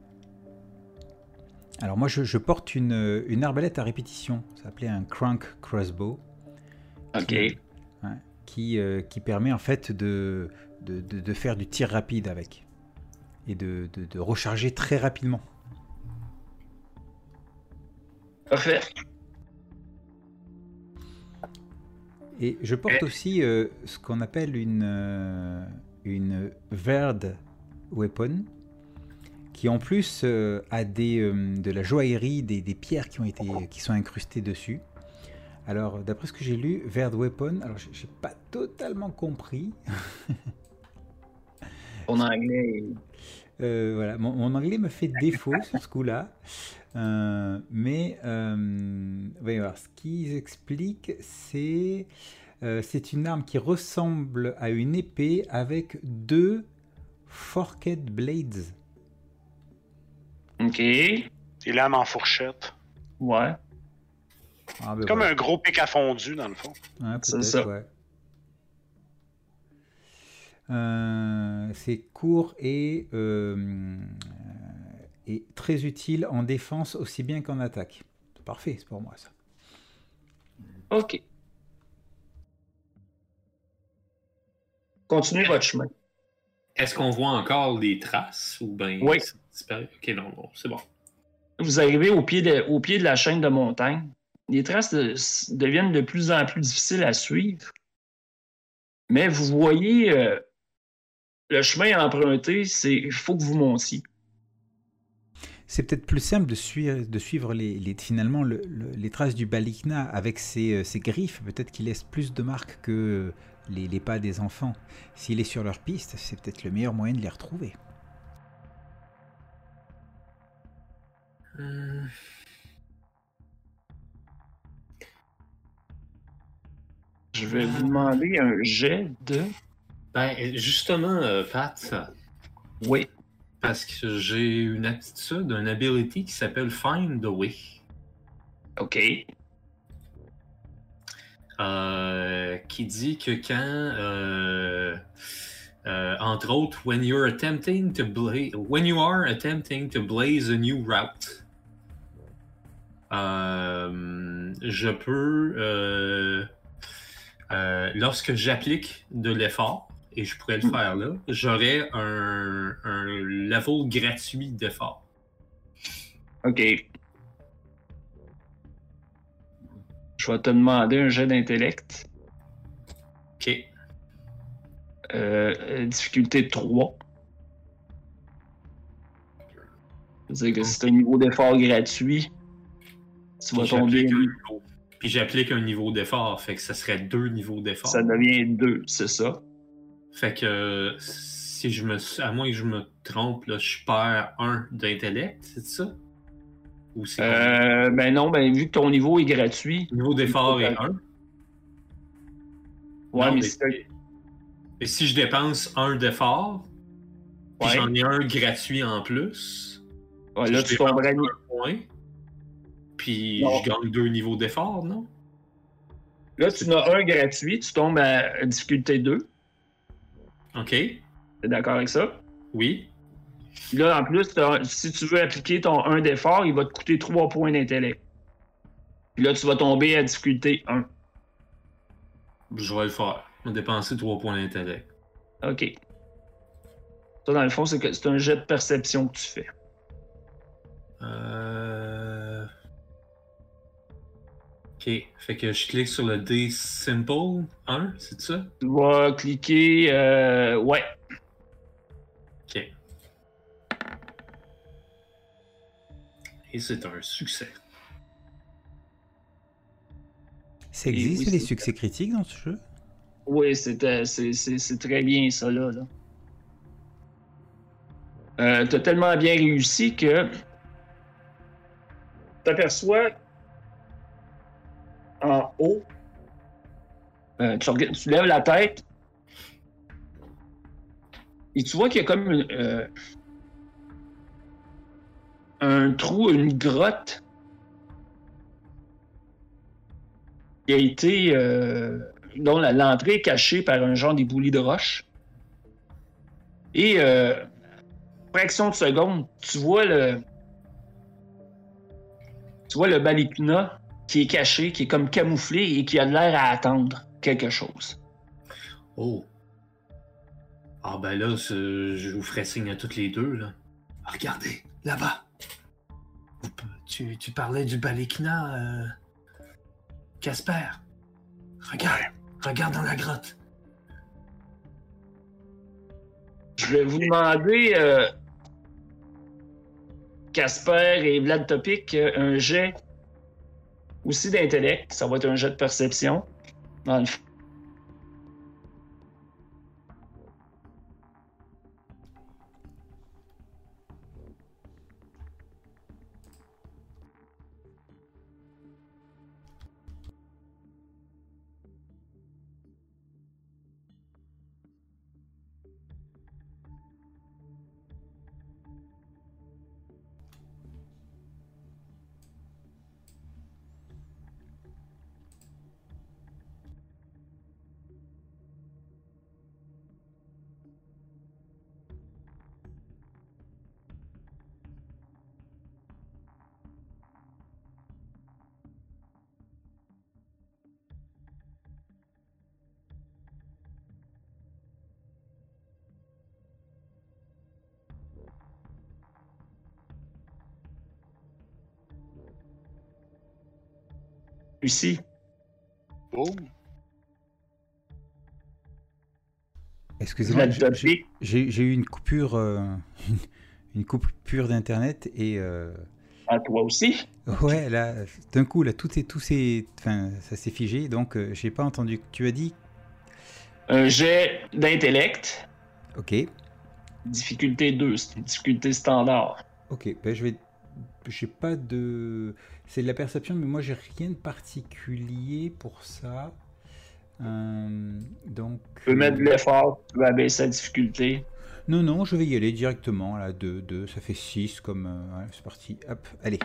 Alors moi, je porte une arbalète à répétition. Ça s'appelait un crank crossbow. Ok. Qui permet en fait de faire du tir rapide avec. Et de recharger très rapidement. Parfait. Et je porte aussi ce qu'on appelle une Verd Weapon, qui en plus a de la joaillerie, des pierres qui sont incrustées dessus. Alors, d'après ce que j'ai lu, Verd Weapon, alors j'ai pas totalement compris. En anglais. Voilà, mon anglais me fait défaut sur ce coup-là. Mais voyons voir, ce qu'ils expliquent, c'est une arme qui ressemble à une épée avec 2 forked blades. Ok. Et lames en fourchette. Ouais. Ah, ben C'est comme voilà. un gros pic à fondu, dans le fond. Ouais, c'est peut-être, ça. ouais. C'est court et très utile en défense aussi bien qu'en attaque. C'est parfait, c'est pour moi ça. Ok. Continuez votre chemin. Est-ce qu'on voit encore les traces ou ben Oui. disparu. Ok, non, bon, c'est bon. Vous arrivez au pied de la chaîne de montagne. Les traces deviennent de plus en plus difficiles à suivre. Mais vous voyez le chemin emprunté, il faut que vous montiez. C'est peut-être plus simple de suivre finalement les traces du Balikna avec ses griffes. Peut-être qu'il laisse plus de marques que les pas des enfants. S'il est sur leur piste, c'est peut-être le meilleur moyen de les retrouver. Je vais vous demander un jet de... Ben, justement, Pat, Oui. parce que j'ai une aptitude, une ability qui s'appelle Find the Way. OK. Qui dit que quand, entre autres, when you are attempting to blaze a new route, je peux, lorsque j'applique de l'effort, et je pourrais le faire là, j'aurai un level gratuit d'effort. OK. Je vais te demander un jet d'intellect. OK. Difficulté 3. C'est-à-dire que c'est un niveau d'effort gratuit. Tu vas tomber. Puis j'applique un niveau d'effort, fait que ça serait 2 niveaux d'effort. Ça devient 2, c'est ça. Fait que si à moins que je me trompe, là, je perds 1 d'intellect, c'est ça? Ou c'est ben non, ben vu que ton niveau est gratuit. Le niveau d'effort est 1. Ouais, non, mais et si je dépense 1 d'effort, puis j'en ai un gratuit en plus, ouais, là, tu tomberais 1 point, puis je gagne 2 niveaux d'effort, non? Là, tu en as un gratuit, tu tombes à difficulté 2. OK. T'es d'accord avec ça? Oui. Là, en plus, si tu veux appliquer ton 1 d'effort, il va te coûter 3 points d'intellect. Puis là, tu vas tomber à difficulté 1. Je vais le faire. Je vais dépenser 3 points d'intellect. OK. Ça, dans le fond, c'est un jet de perception que tu fais. OK. Fait que je clique sur le D Simple 1, c'est ça? Tu vas cliquer... ouais. OK. Et c'est un succès. Ça existe les succès critiques dans ce jeu? Oui, c'est très bien ça, là. T'as tellement bien réussi que t'aperçois en haut, tu lèves la tête et tu vois qu'il y a comme un trou, une grotte qui a été dont l'entrée est cachée par un genre d'éboulis de roche. Et fraction de seconde, tu vois le Balikna qui est caché, qui est comme camouflé et qui a l'air à attendre quelque chose. Oh. Ah ben là, je vous ferai signe à toutes les deux, là. Regardez, là-bas. Tu parlais du Balikna, Casper. Regarde dans la grotte. Je vais vous demander, Casper et Vlad Topic, un jet aussi d'intellect. Ça va être un jet de perception. Dans le fond. Ici. Oh. Excusez-moi, La pique. j'ai eu une coupure, une coupure d'internet et À toi aussi. ouais, là, d'un coup, là, enfin, ça s'est figé, donc j'ai pas entendu. Tu as dit, Un jet d'intellect. ok, Difficulté 2, c'est une difficulté standard. ok, ben j'ai pas de, c'est de la perception, mais moi j'ai rien de particulier pour ça. Donc, Tu peux mettre de l'effort, tu peux abaisser la difficulté. non, je vais y aller directement, là, 2, ça fait 6, comme, ouais, c'est parti, hop, allez.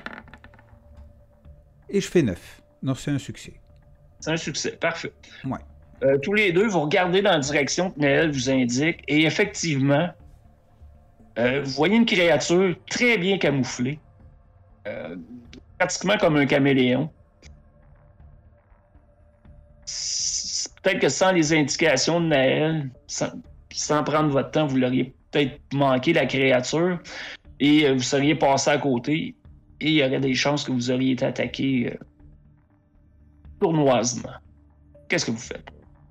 Et je fais 9, non, c'est un succès. C'est un succès, parfait. Ouais. Tous les deux, vous regardez dans la direction que Naël vous indique, et effectivement, vous voyez une créature très bien camouflée, pratiquement comme un caméléon. Peut-être que sans les indications de Naël, sans prendre votre temps, vous l'auriez peut-être manqué la créature et vous seriez passé à côté et il y aurait des chances que vous auriez été attaqué sournoisement. Qu'est-ce que vous faites?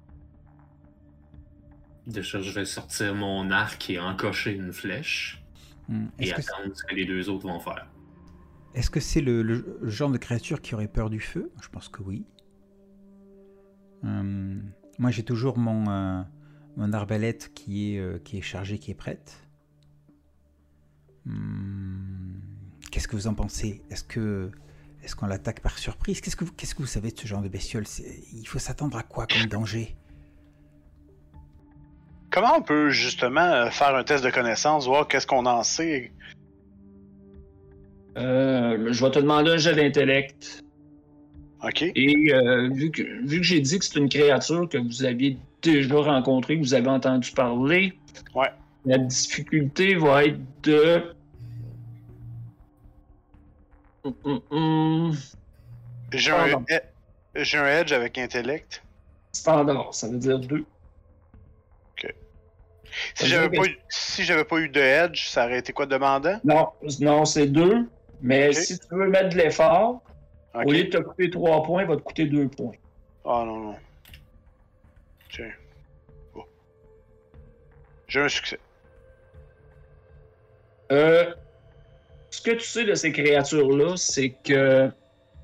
Déjà, je vais sortir mon arc et encocher une flèche et Est-ce que attendre ce que les deux autres vont faire. Est-ce que c'est le genre de créature qui aurait peur du feu? Je pense que oui. Moi, j'ai toujours mon arbalète qui est chargée, qui est prête. Qu'est-ce que vous en pensez? Est-ce qu'on l'attaque par surprise? Qu'est-ce que vous savez de ce genre de bestiole? Il faut s'attendre à quoi comme danger? Comment on peut justement faire un test de connaissance, voir qu'est-ce qu'on en sait? Je vais te demander un jet d'intellect. OK. Et vu que j'ai dit que c'est une créature que vous aviez déjà rencontrée, que vous avez entendu parler, Ouais. la difficulté va être de... J'ai un edge avec intellect. Standard, ça veut dire 2. Si j'avais pas eu de edge, ça aurait été quoi demandant? Non, c'est 2. Mais Ok. si tu veux mettre de l'effort, Ok. au lieu de te coûter 3 points, il va te coûter 2 points. Ah non. Tiens. Bon. J'ai un succès. Ce que tu sais de ces créatures-là, c'est que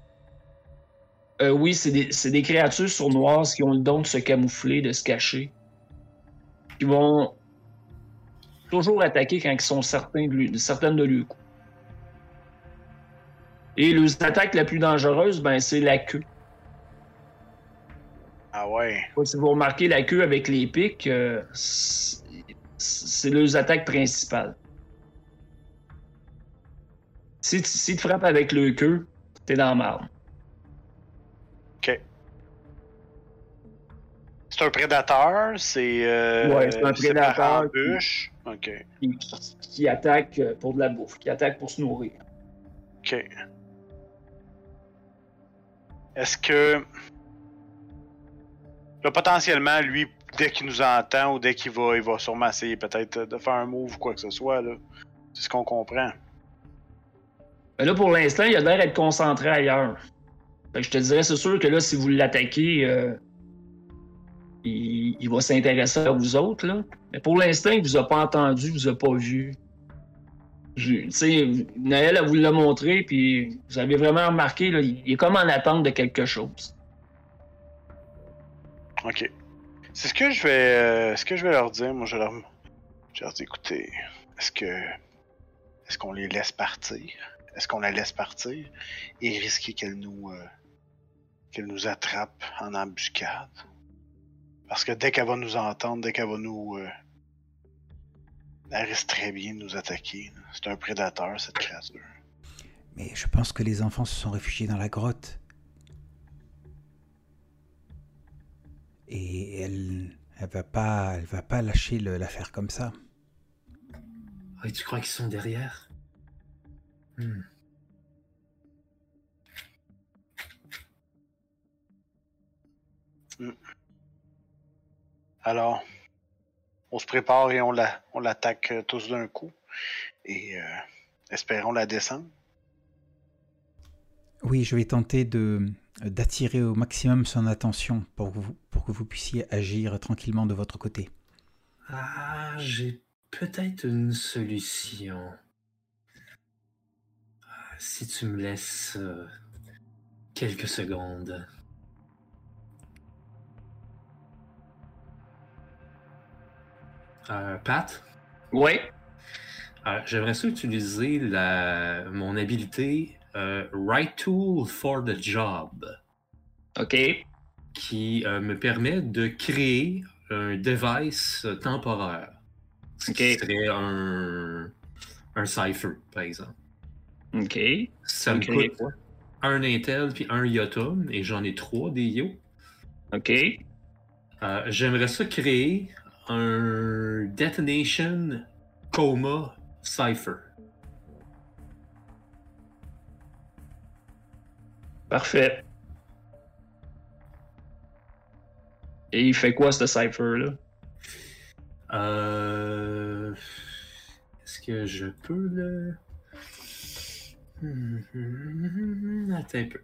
oui, c'est des créatures sournoises qui ont le don de se camoufler, de se cacher. Qui vont toujours attaquer quand ils sont certaines de leurs coups. Et les attaques la plus dangereuse, ben, c'est la queue. Ah ouais. Si vous remarquez la queue avec les pics, c'est leurs attaques principales. Si tu te frappes avec le queue, t'es dans la marde. OK. C'est un prédateur, c'est... Ouais, c'est un prédateur par embûche. OK. Qui attaque pour de la bouffe, qui attaque pour se nourrir. OK. Est-ce que... Là, potentiellement, lui, dès qu'il nous entend ou dès qu'il va, il va sûrement essayer peut-être de faire un move ou quoi que ce soit, là. C'est ce qu'on comprend. Mais là, pour l'instant, il a l'air d'être concentré ailleurs. Fait que je te dirais, c'est sûr que là, si vous l'attaquez, il va s'intéresser à vous autres, là. Mais pour l'instant, il vous a pas entendu, il vous a pas vu. Tu sais, Naël, elle vous l'a montré, puis vous avez vraiment remarqué, là, il est comme en attente de quelque chose. OK. C'est ce que je vais leur dire. Moi, je vais leur dire, écoutez, est-ce qu'on les laisse partir? Est-ce qu'on la laisse partir et risquer qu'elle nous attrape en embuscade? Parce que dès qu'elle va nous entendre, dès qu'elle va nous... elle risque très bien de nous attaquer. C'est un prédateur, cette créature. Mais je pense que les enfants se sont réfugiés dans la grotte. Et elle va pas lâcher l'affaire comme ça. Oui, tu crois qu'ils sont derrière? Alors, on se prépare et on l'attaque tous d'un coup. Et espérons la descendre. Oui, je vais tenter de d'attirer au maximum son attention pour que vous puissiez agir tranquillement de votre côté. Ah, j'ai peut-être une solution. Si tu me laisses quelques secondes. Pat? Ouais. J'aimerais ça utiliser mon habilité Right Tool for the Job. OK. Qui me permet de créer un device temporaire. Ce qui serait un cipher, par exemple. OK. Ça me coûte un Intel puis un Yotum, et j'en ai 3 des Yo. OK. J'aimerais ça créer un Detonation Coma Cipher. Parfait. Et il fait quoi, ce cipher-là? Est-ce que je peux le... Attends un peu.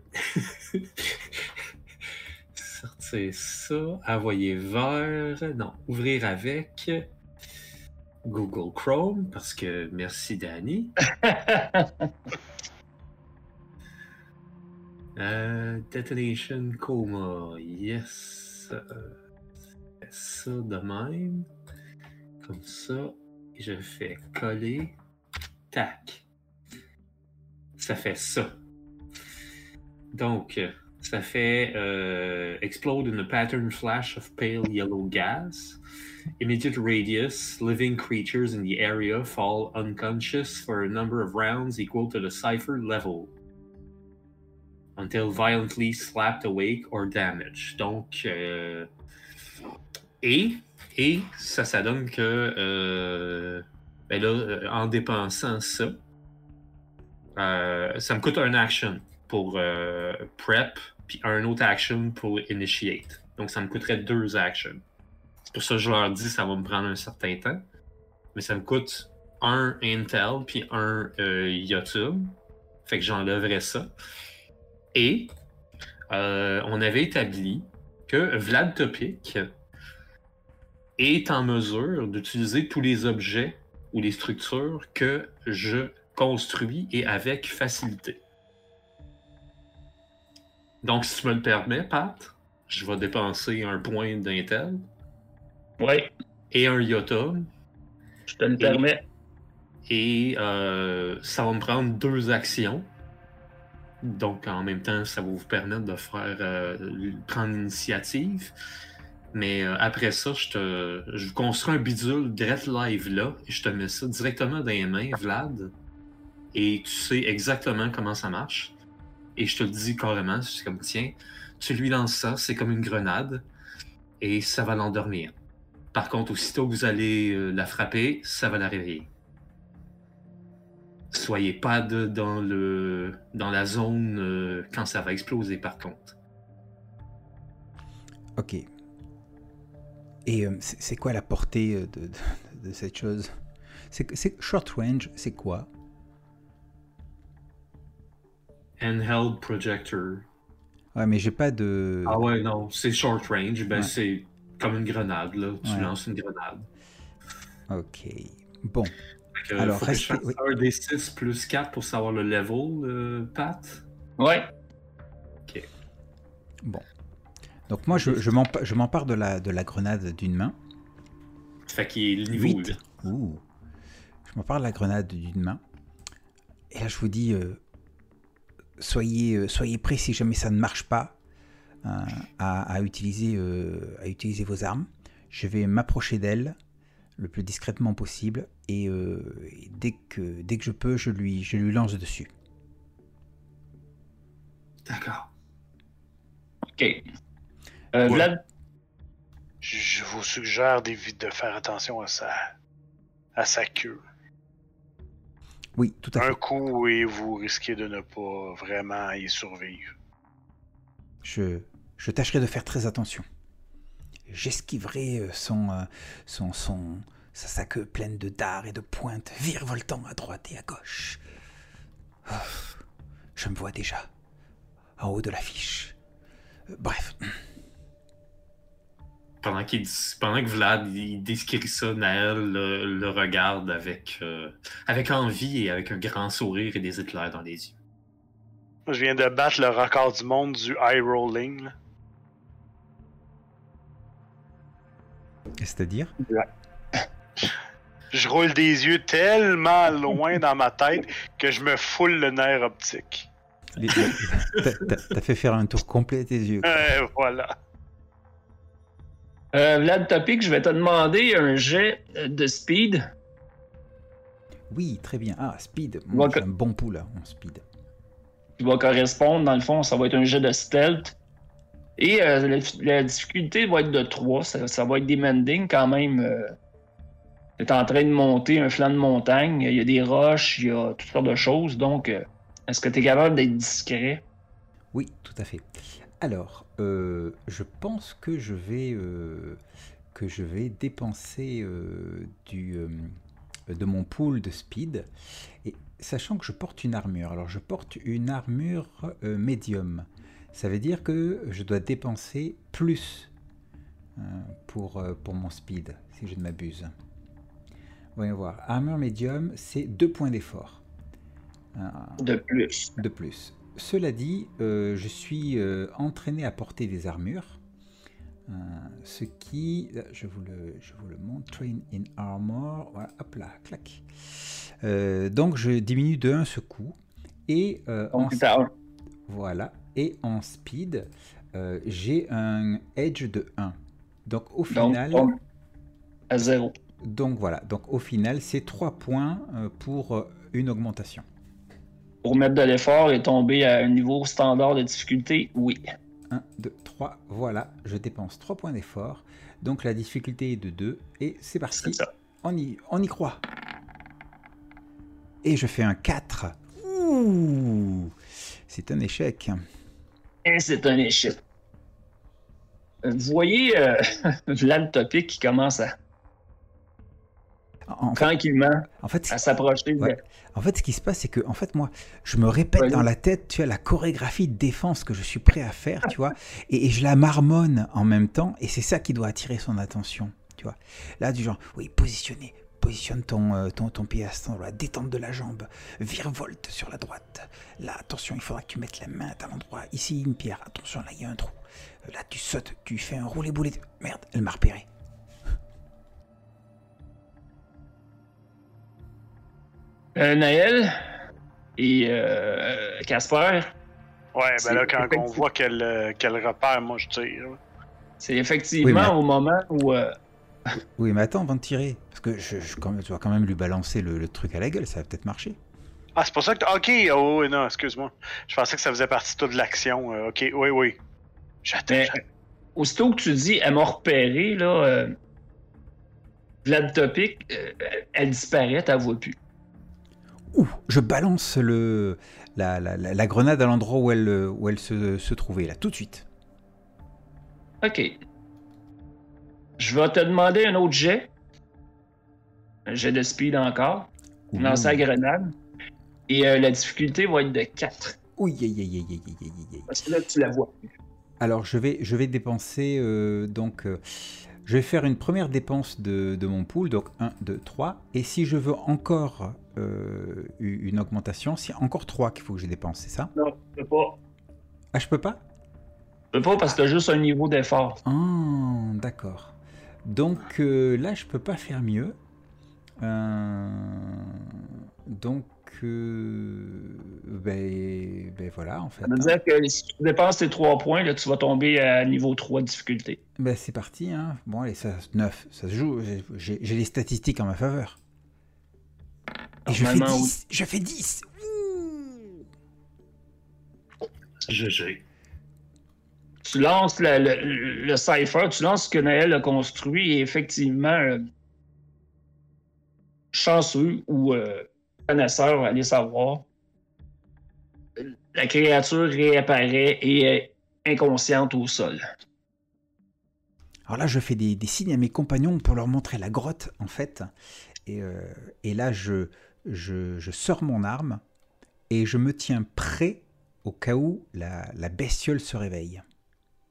Sortir ça, envoyer vers... Non, ouvrir avec Google Chrome, parce que merci Danny. Detonation Coma, yes. Fais ça de même. Comme ça. Et je fais coller. Tac. Ça fait ça. Donc, ça fait explode in a pattern flash of pale yellow gas. Immediate radius, living creatures in the area fall unconscious for a number of rounds equal to the cipher level. Until violently slapped awake or damaged. Donc, et ça donne que, ben là, en dépensant ça, ça me coûte un action pour prep, puis un autre action pour initiate. Donc, ça me coûterait 2 actions. C'est pour ça que je leur dis que ça va me prendre un certain temps. Mais ça me coûte un Intel, puis un Yotum. Fait que j'enlèverais ça. Et on avait établi que Vlad Topic est en mesure d'utiliser tous les objets ou les structures que je construis et avec facilité. Donc, si tu me le permets, Pat, je vais dépenser un point d'Intel. Ouais. Et un Yotum. Je te le permets. Et ça va me prendre 2 actions. Donc, en même temps, ça va vous permettre de prendre l'initiative. Mais après ça, je construis un bidule direct live là, et je te mets ça directement dans les mains, Vlad. Et tu sais exactement comment ça marche. Et je te le dis carrément, c'est comme, tiens, tu lui lances ça, c'est comme une grenade, et ça va l'endormir. Par contre, aussitôt que vous allez la frapper, ça va la réveiller. Soyez pas dans la zone quand ça va exploser, par contre. Ok. Et c'est quoi la portée de cette chose? C'est short range, c'est quoi? Handheld projector. Ouais, mais j'ai pas de... Ah ouais, non, c'est short range. Ben, ouais. c'est comme une grenade, là. Tu ouais. lances une grenade. Ok. Bon. Alors, faut que je fasse un des 6 plus 4 pour savoir le level, Pat? Ouais. Ok. Bon. Donc moi, je m'empare de la grenade d'une main. Fait qu'il est le niveau 8. Ouh. Je m'empare de la grenade d'une main. Et là, je vous dis... Soyez prêts si jamais ça ne marche pas à utiliser vos armes. Je vais m'approcher d'elle le plus discrètement possible et dès que je peux, je lui lance dessus. D'accord. Ok. Vlad? Je vous suggère de faire attention à sa queue. Oui, tout à fait. Un coup et vous risquez de ne pas vraiment y survivre. Je tâcherai de faire très attention. J'esquiverai sa queue pleine de dards et de pointes virevoltant à droite et à gauche. Oh, je me vois déjà, en haut de l'affiche, Bref. Pendant que Vlad il décrit ça, Naël le regarde avec envie et avec un grand sourire et des éclairs dans les yeux. Je viens de battre le record du monde du eye rolling. Là. C'est-à-dire? Je roule des yeux tellement loin dans ma tête que je me foule le nerf optique. T'as fait faire un tour complet à tes yeux. Voilà. Vlad Topic, je vais te demander un jet de speed. Oui, très bien. Ah, speed. Moi, j'ai un bon pouls là, en speed. Qui va correspondre, dans le fond, ça va être un jet de stealth. Et la difficulté va être de 3. Ça va être demanding quand même. Tu es en train de monter un flanc de montagne. Il y a des roches, il y a toutes sortes de choses. Donc, est-ce que tu es capable d'être discret? Oui, tout à fait. Alors, je pense que je vais dépenser de mon pool de speed, et sachant que je porte une armure. Alors, je porte une armure médium. Ça veut dire que je dois dépenser plus pour mon speed, si je ne m'abuse. Voyons voir. Armure médium, c'est 2 points d'effort. De plus. De plus. Cela dit, je suis entraîné à porter des armures, ce qui, je vous le montre, train in armor, voilà, hop là, clac. Donc je diminue de 1 ce coup, et voilà, et en speed, j'ai un edge de 1. Donc au final, donc à 0. Donc voilà, donc au final, c'est 3 points pour une augmentation. Pour mettre de l'effort et tomber à un niveau standard de difficulté, oui. 1, 2, 3, voilà, je dépense 3 points d'effort. Donc la difficulté est de 2, et c'est parti. C'est ça. On y croit. Et je fais un 4. Ouh, c'est un échec. Et c'est un échec. Vous voyez Vlad Topic qui commence à tranquillement à s'approcher. Ouais. En fait, ce qui se passe, c'est que, en fait, moi, je me répète dans la tête, tu vois, la chorégraphie de défense que je suis prêt à faire, tu vois, et je la marmonne en même temps, et c'est ça qui doit attirer son attention, tu vois. Là, du genre, oui, positionne ton pied à cet endroit, détente de la jambe, virevolte sur la droite. Là, attention, il faudra que tu mettes la main à tel endroit. Ici, une pierre, attention, là, il y a un trou. Là, tu sautes, tu fais un roulé-boulé. Merde, elle m'a repéré. Naël et Casper. Ouais, ben là, quand on voit qu'elle repère, moi, je tire. C'est effectivement au moment où... Oui, mais attends, avant de tirer, parce que je dois quand même lui balancer le truc à la gueule, ça va peut-être marcher. Ah, c'est pour ça que... Ok, oh, non, excuse-moi. Je pensais que ça faisait partie toute de l'action. Ok, oui. J'attends. Aussitôt que tu dis, elle m'a repéré, là, Vlad Topic, elle disparaît, elle voit plus. Ouh, je balance la grenade à l'endroit où elle se trouvait, là, tout de suite. Ok. Je vais te demander un autre jet. Un jet de speed encore. Lancer la grenade. Et la difficulté va être de 4. Oui. Parce que là, tu la vois plus. Alors, je vais dépenser, je vais faire une première dépense de mon pool, donc 1, 2, 3. Et si je veux encore une augmentation, c'est encore 3 qu'il faut que je dépense, c'est ça? Non, je peux pas. Ah, je peux pas? Je peux pas parce que t'as juste un niveau d'effort. Ah, d'accord. Donc là, je peux pas faire mieux. Donc, ben voilà, en fait. Ça veut dire que si tu dépenses tes 3 points, là, tu vas tomber à niveau 3 de difficulté. Ben c'est parti, hein. Bon, allez, 9, ça se joue. J'ai les statistiques en ma faveur. Et je fais 10. Je fais 10. GG. Tu lances le cipher, tu lances ce que Naël a construit et effectivement, chanceux ou connaisseur, allez savoir, la créature réapparaît et est inconsciente au sol. Alors là, je fais des signes à mes compagnons pour leur montrer la grotte, en fait. Et là, je sors mon arme et je me tiens prêt au cas où la bestiole se réveille.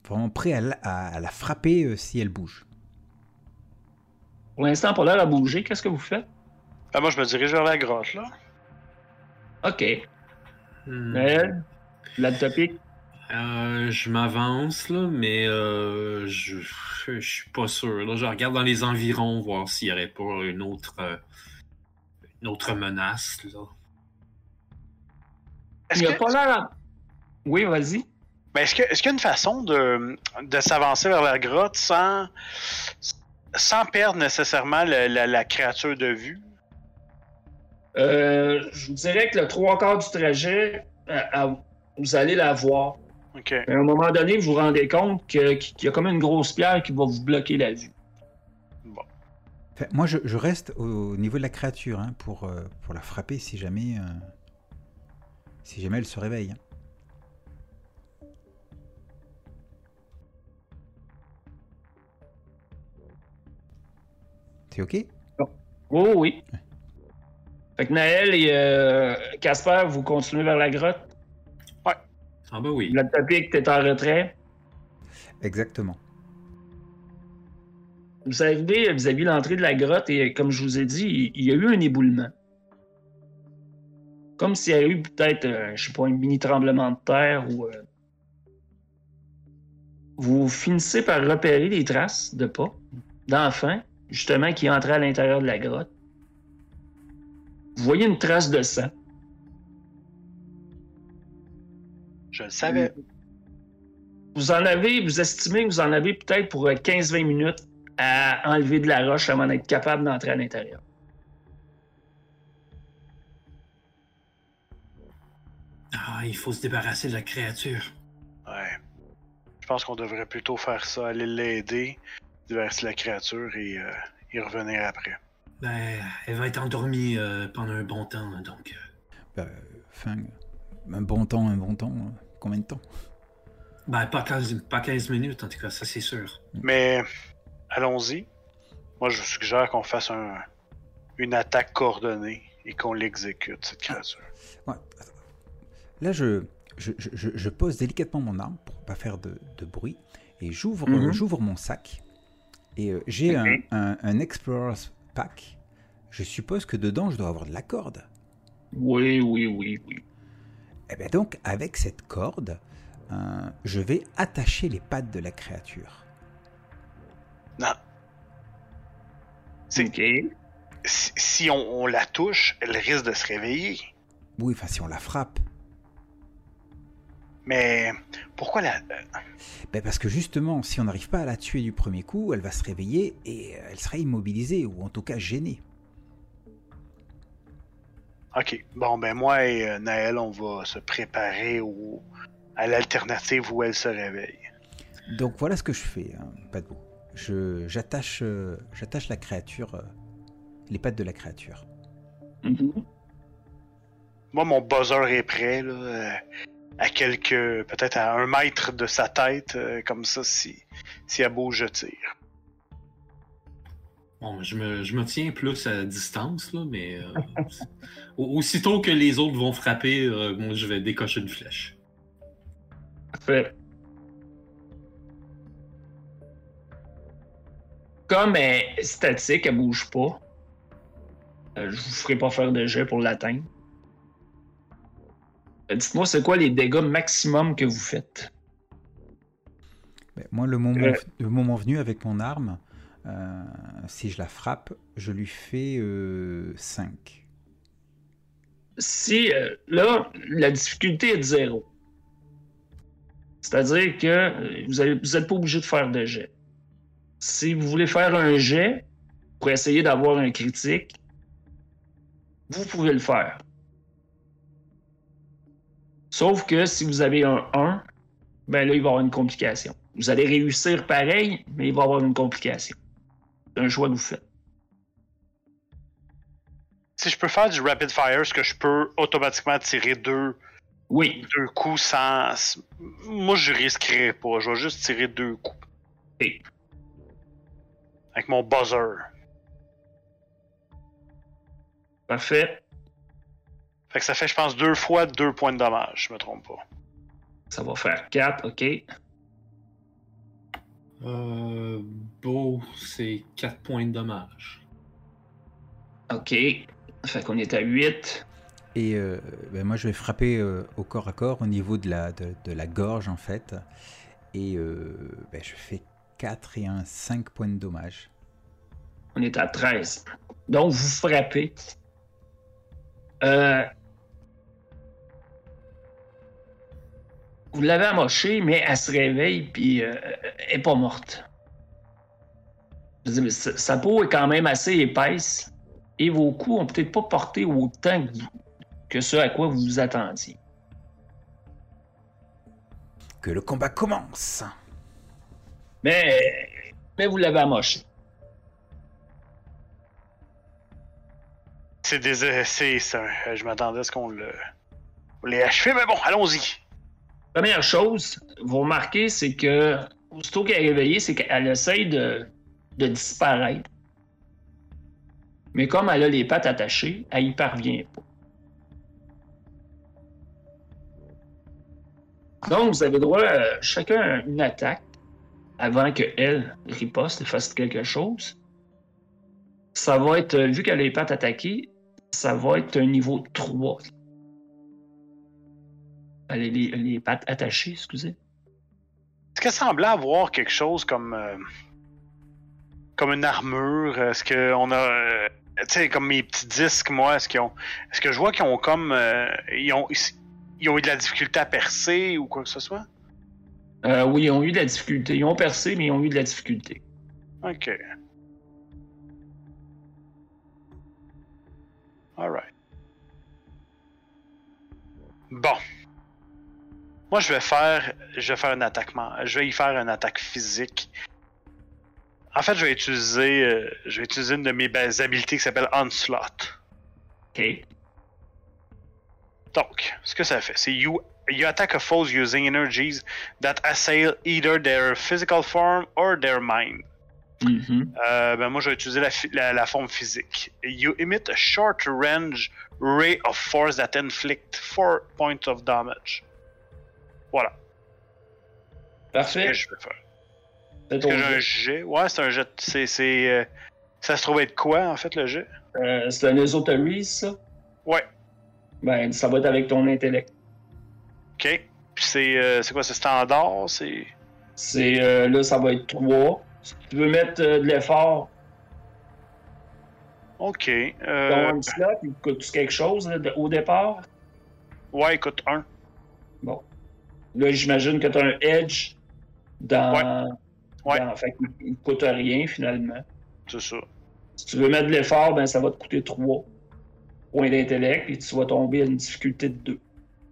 vraiment prêt à la frapper si elle bouge. Pour l'instant, pas l'air à bouger. Qu'est-ce que vous faites? Moi, je me dirige vers la grotte, là. OK. Naël, la topic. Je m'avance, là, mais je suis pas sûr. Là, je regarde dans les environs, voir s'il n'y aurait pas une autre menace, là. Il a pas l'air... Oui, vas-y. Ben, est-ce qu'il y a une façon de s'avancer vers la grotte sans perdre nécessairement la créature de vue? Je vous dirais que le 3/4 du trajet, vous allez la voir. OK. À un moment donné, vous vous rendez compte qu'il y a comme une grosse pierre qui va vous bloquer la vue. Bon. Enfin, moi, je reste au niveau de la créature hein, pour la frapper si jamais elle se réveille. Hein. C'est OK? Oh oui. Fait que Naël et Casper, vous continuez vers la grotte. Ah ben oui. La topic, t'es en retrait. Exactement. Vous arrivez vis-à-vis l'entrée de la grotte et comme je vous ai dit, il y a eu un éboulement. Comme s'il y a eu peut-être, je sais pas, un mini tremblement de terre ou... Vous finissez par repérer des traces de pas d'enfants, justement, qui entraient à l'intérieur de la grotte. Vous voyez une trace de sang. Je le savais. Vous estimez que vous en avez peut-être pour 15-20 minutes à enlever de la roche avant d'être capable d'entrer à l'intérieur. Ah, il faut se débarrasser de la créature. Ouais. Je pense qu'on devrait plutôt faire ça, aller l'aider, déverser la créature et y revenir après. Ben, elle va être endormie pendant un bon temps, donc... Enfin, un bon temps, combien de temps? Ben, pas 15 minutes, en tout cas, ça c'est sûr. Mais, allons-y. Moi, je vous suggère qu'on fasse une attaque coordonnée et qu'on l'exécute, cette créature. Ouais. Là, je pose délicatement mon arme pour pas faire de bruit et j'ouvre mon sac et j'ai un Explorer's Pack. Je suppose que dedans, je dois avoir de la corde. Oui. Et bien donc, avec cette corde, je vais attacher les pattes de la créature. Non. OK. Si on la touche, elle risque de se réveiller. Oui, enfin, si on la frappe. Mais pourquoi Parce que justement, si on n'arrive pas à la tuer du premier coup, elle va se réveiller et elle sera immobilisée, ou en tout cas gênée. Ok, bon ben moi et Naël, on va se préparer à l'alternative où elle se réveille. Donc voilà ce que je fais, hein, Padbou. J'attache la créature, les pattes de la créature. Mm-hmm. Moi, mon buzzer est prêt, là, peut-être à 1 mètre de sa tête, comme ça, si elle bouge, je tire. Bon, je me tiens plus à distance, là, mais aussitôt que les autres vont frapper, moi, je vais décocher une flèche. Parfait. Comme elle est statique, elle bouge pas. Je vous ferai pas faire de jet pour l'atteindre. Dites-moi, c'est quoi les dégâts maximum que vous faites? Moi, le moment venu, avec mon arme, si je la frappe, je lui fais 5. Si, là, la difficulté est de 0. C'est-à-dire que vous n'êtes pas obligé de faire de jet. Si vous voulez faire un jet pour essayer d'avoir un critique, vous pouvez le faire. Sauf que si vous avez un 1, ben là, il va y avoir une complication. Vous allez réussir pareil, mais il va y avoir une complication. C'est un choix que vous faites. Si je peux faire du rapid fire, est-ce que je peux automatiquement tirer 2 coups sans... Moi, je risquerais pas. Je vais juste tirer 2 coups. Et... Avec mon buzzer. Parfait. Fait que ça fait, je pense, 2 fois 2 points de dommage, je me trompe pas. Ça va faire 4, OK. Beau, c'est 4 points de dommage. OK. Fait qu'on est à 8. Et moi, je vais frapper au corps à corps au niveau de la gorge, en fait. Et je fais 4 et 5 points de dommage. On est à 13. Donc, vous frappez. Vous l'avez amochée, mais elle se réveille, puis elle n'est pas morte. Je veux dire, sa peau est quand même assez épaisse, et vos coups ont peut-être pas porté autant que ce à quoi vous vous attendiez. Que le combat commence! Mais vous l'avez amoché. Je m'attendais à ce qu'on l'ait achevé, mais bon, allons-y. Première chose, vous remarquez, c'est que, aussitôt qu'elle est réveillée, c'est qu'elle essaye de disparaître. Mais comme elle a les pattes attachées, elle y parvient pas. Donc, vous avez droit à chacun une attaque avant qu'elle riposte et fasse quelque chose. Ça va être, vu qu'elle a les pattes attaquées, ça va être un niveau 3. Elle a les pattes attachées, excusez. Est-ce qu'elle semblait avoir quelque chose comme une armure? Est-ce qu'on a... tu sais, comme mes petits disques, moi, est-ce que je vois qu'ils ont comme... ils ont eu de la difficulté à percer ou quoi que ce soit? Oui, ils ont eu de la difficulté. Ils ont percé, mais ils ont eu de la difficulté. OK. Alright. Bon. Moi, je vais faire un attaquement. Je vais y faire une attaque physique. En fait, je vais utiliser une de mes habiletés qui s'appelle Onslaught. OK. Donc, ce que ça fait, c'est you attack a foe using energies that assail either their physical form or their mind. Mm-hmm. Moi, je vais utiliser la forme physique. You emit a short range ray of force that inflict 4 points of damage. Voilà. Parfait. C'est ce que je vais faire. C'est Est-ce que j'ai un jet? Ouais, c'est un jet. Ça se trouve être quoi, en fait, le jet? C'est un Esoteries, ça? Ouais. Ben, ça va être avec ton intellect. OK. Puis c'est quoi, c'est standard? Là, ça va être 3. Si tu veux mettre de l'effort, OK. ton slot, il coûte quelque chose là, au départ? Ouais, écoute, 1. Bon. Là, j'imagine que tu as un edge dans... Ouais. Fait qu'il ne coûte rien, finalement. C'est ça. Si tu veux mettre de l'effort, ben ça va te coûter 3 points d'intellect et tu vas tomber à une difficulté de 2.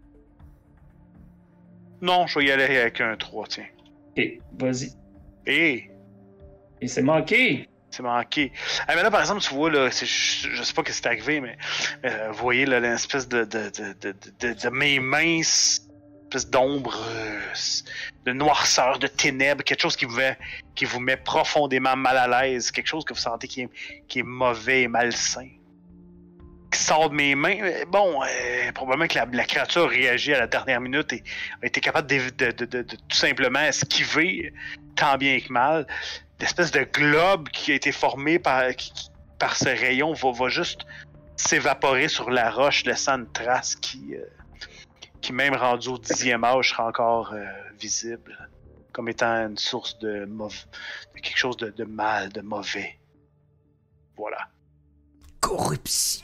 Non, je vais y aller avec un 3, tiens. OK, vas-y. Et c'est manqué! c'est manqué. Ah, mais là, par exemple, tu vois, là, je sais pas ce qui c'est arrivé, mais vous voyez là, l'espèce de mes minces, espèce d'ombre, de noirceur, de ténèbres, quelque chose qui vous met profondément mal à l'aise, quelque chose que vous sentez qui est mauvais et malsain, qui sort de mes mains. Bon, probablement que la créature a réagi à la dernière minute et a été capable de tout simplement esquiver, tant bien que mal. L'espèce de globe qui a été formé par ce rayon va juste s'évaporer sur la roche, laissant une trace qui même rendu au 10e âge sera encore visible, comme étant une source de quelque chose de mal, de mauvais. Voilà. Corruption!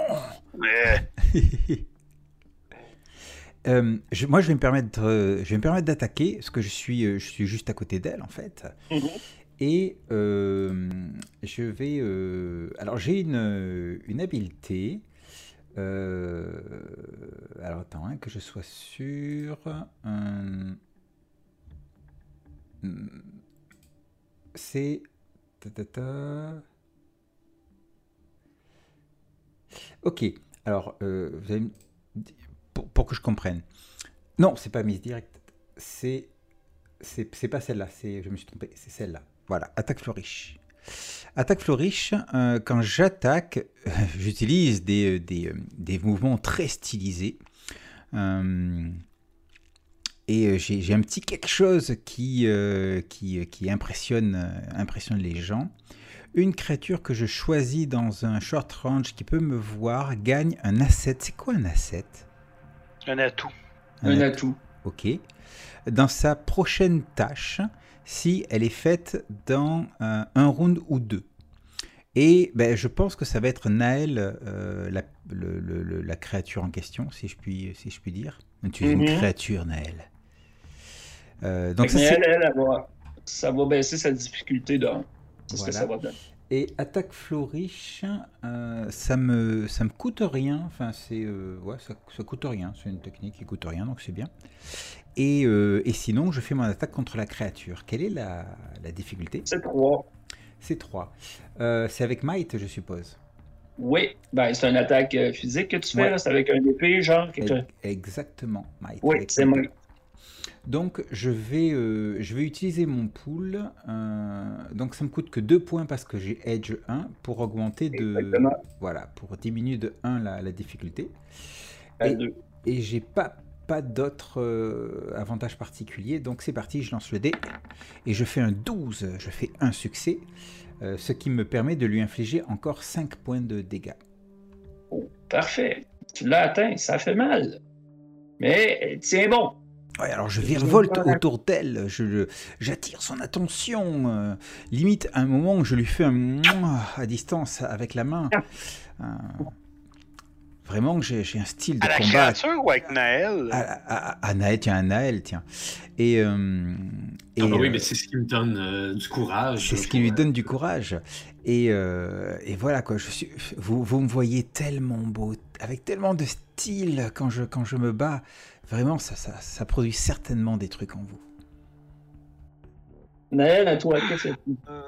Mm-hmm. Moi, je vais me permettre d'attaquer, parce que je suis juste à côté d'elle, en fait. Mm-hmm. Et je vais... alors, j'ai une habileté. Alors, attends, hein, que je sois sûr. C'est... Ok, alors, vous allez pour que je comprenne. Non, c'est pas mise directe. C'est pas celle-là. Je me suis trompé. C'est celle-là. Voilà, attaque flourish. Attaque flourish, quand j'attaque, j'utilise des mouvements très stylisés. Et j'ai un petit quelque chose qui impressionne les gens. Une créature que je choisis dans un short range qui peut me voir gagne un asset. C'est quoi un asset? Un atout. Un atout. Ok. Dans sa prochaine tâche, si elle est faite dans un round ou 2. Et ben, je pense que ça va être Naël, la créature en question, si je puis dire. Tu es une créature, Naël. Donc ça, ça va baisser sa difficulté d'un. C'est ce que ça va donner. Et attaque flourish, ça me coûte rien. Enfin, ça coûte rien. C'est une technique qui coûte rien, donc c'est bien. Et sinon, je fais mon attaque contre la créature. Quelle est la difficulté? C'est 3. C'est 3. C'est avec Might, je suppose. Oui, ben, c'est une attaque physique que tu fais, là. C'est avec un épée, genre. Exactement, Might. Oui, c'est Might. Donc, je vais utiliser mon pool. Donc, ça me coûte que 2 points parce que j'ai Edge 1 pour augmenter de... Exactement. Voilà, pour diminuer de 1 la difficulté. Et j'ai pas d'autres avantages particuliers. Donc, c'est parti, je lance le dé. Et je fais un 12. Je fais un succès. Ce qui me permet de lui infliger encore 5 points de dégâts. Oh, parfait. Tu l'as atteint, ça fait mal. Mais tiens bon. Ouais, alors je virevolte autour d'elle, j'attire son attention. Limite, à un moment où je lui fais un mouah à distance avec la main. Vraiment, j'ai un style de combat. À la créature ou avec Naël? À Naël, tiens, à Naël, tiens. Et oui, mais c'est ce qui me donne du courage. C'est ce qui lui donne du courage. Et voilà, quoi. Vous me voyez tellement beau, avec tellement de style quand je me bats. Vraiment, ça produit certainement des trucs en vous. Naël, à toi, qu'est-ce que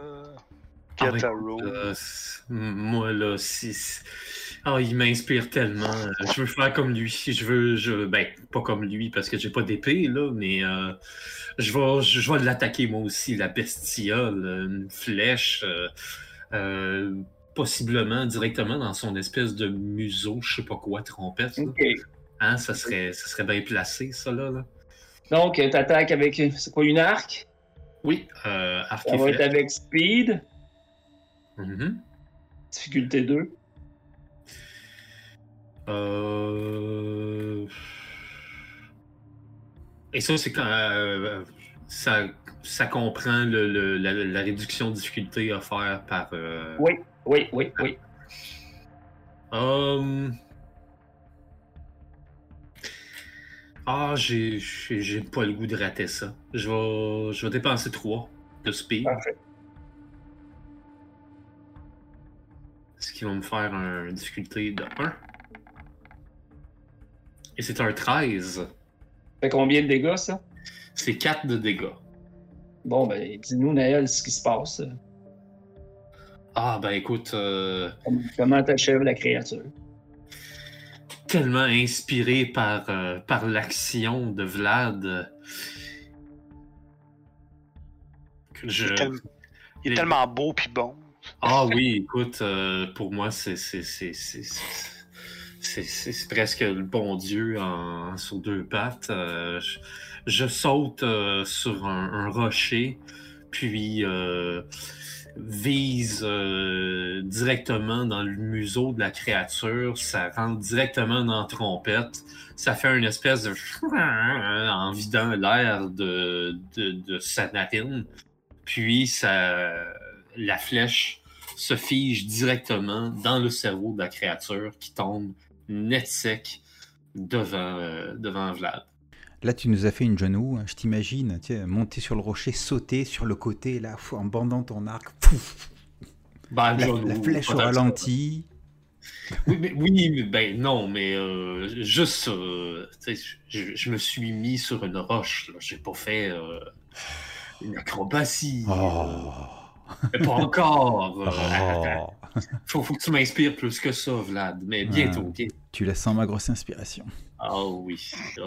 c'est? Moi, là, il m'inspire tellement. Je veux faire comme lui. Ben, pas comme lui, parce que j'ai pas d'épée, là, mais je vais l'attaquer, moi aussi, la bestiole, une flèche, possiblement directement dans son espèce de museau, je sais pas quoi, trompette. Là. Okay. Hein, ça serait bien placé, ça, là. Donc, t'attaques avec, c'est quoi, une arc? Oui, arc ça et va flèche. être avec speed. Mm-hmm. Difficulté 2. Et ça, c'est quand ça comprend la réduction de difficulté à faire par... Oui. J'ai pas le goût de rater ça. Je vais dépenser 3 de speed. Parfait. Ce qui va me faire une difficulté de 1. Et c'est un 13. Fait combien de dégâts, ça? C'est 4 de dégâts. Bon, ben, dis-nous, Naël, ce qui se passe. Ah, ben écoute... Comment t'achèves la créature? Tellement inspiré par l'action de Vlad. Il est tellement beau pis bon. Ah oui, écoute, pour moi, c'est presque le bon Dieu sur 2 pattes. Je saute sur un rocher, puis vise directement dans le museau de la créature. Ça rentre directement dans la trompette. Ça fait une espèce de... en vidant l'air de sa narine. Puis la flèche se fige directement dans le cerveau de la créature qui tombe net sec devant Vlad. Là, tu nous as fait une John Woo, hein, je t'imagine, monter sur le rocher, sauter sur le côté, là, en bandant ton arc. Pouf, ben, la flèche au ralenti. Oui, ben non, mais juste, je me suis mis sur une roche. Là. J'ai pas fait une acrobatie. Mais pas encore. Faut que tu m'inspires plus que ça, Vlad. Mais bientôt. Tu la sens, ma grosse inspiration. Ah oui.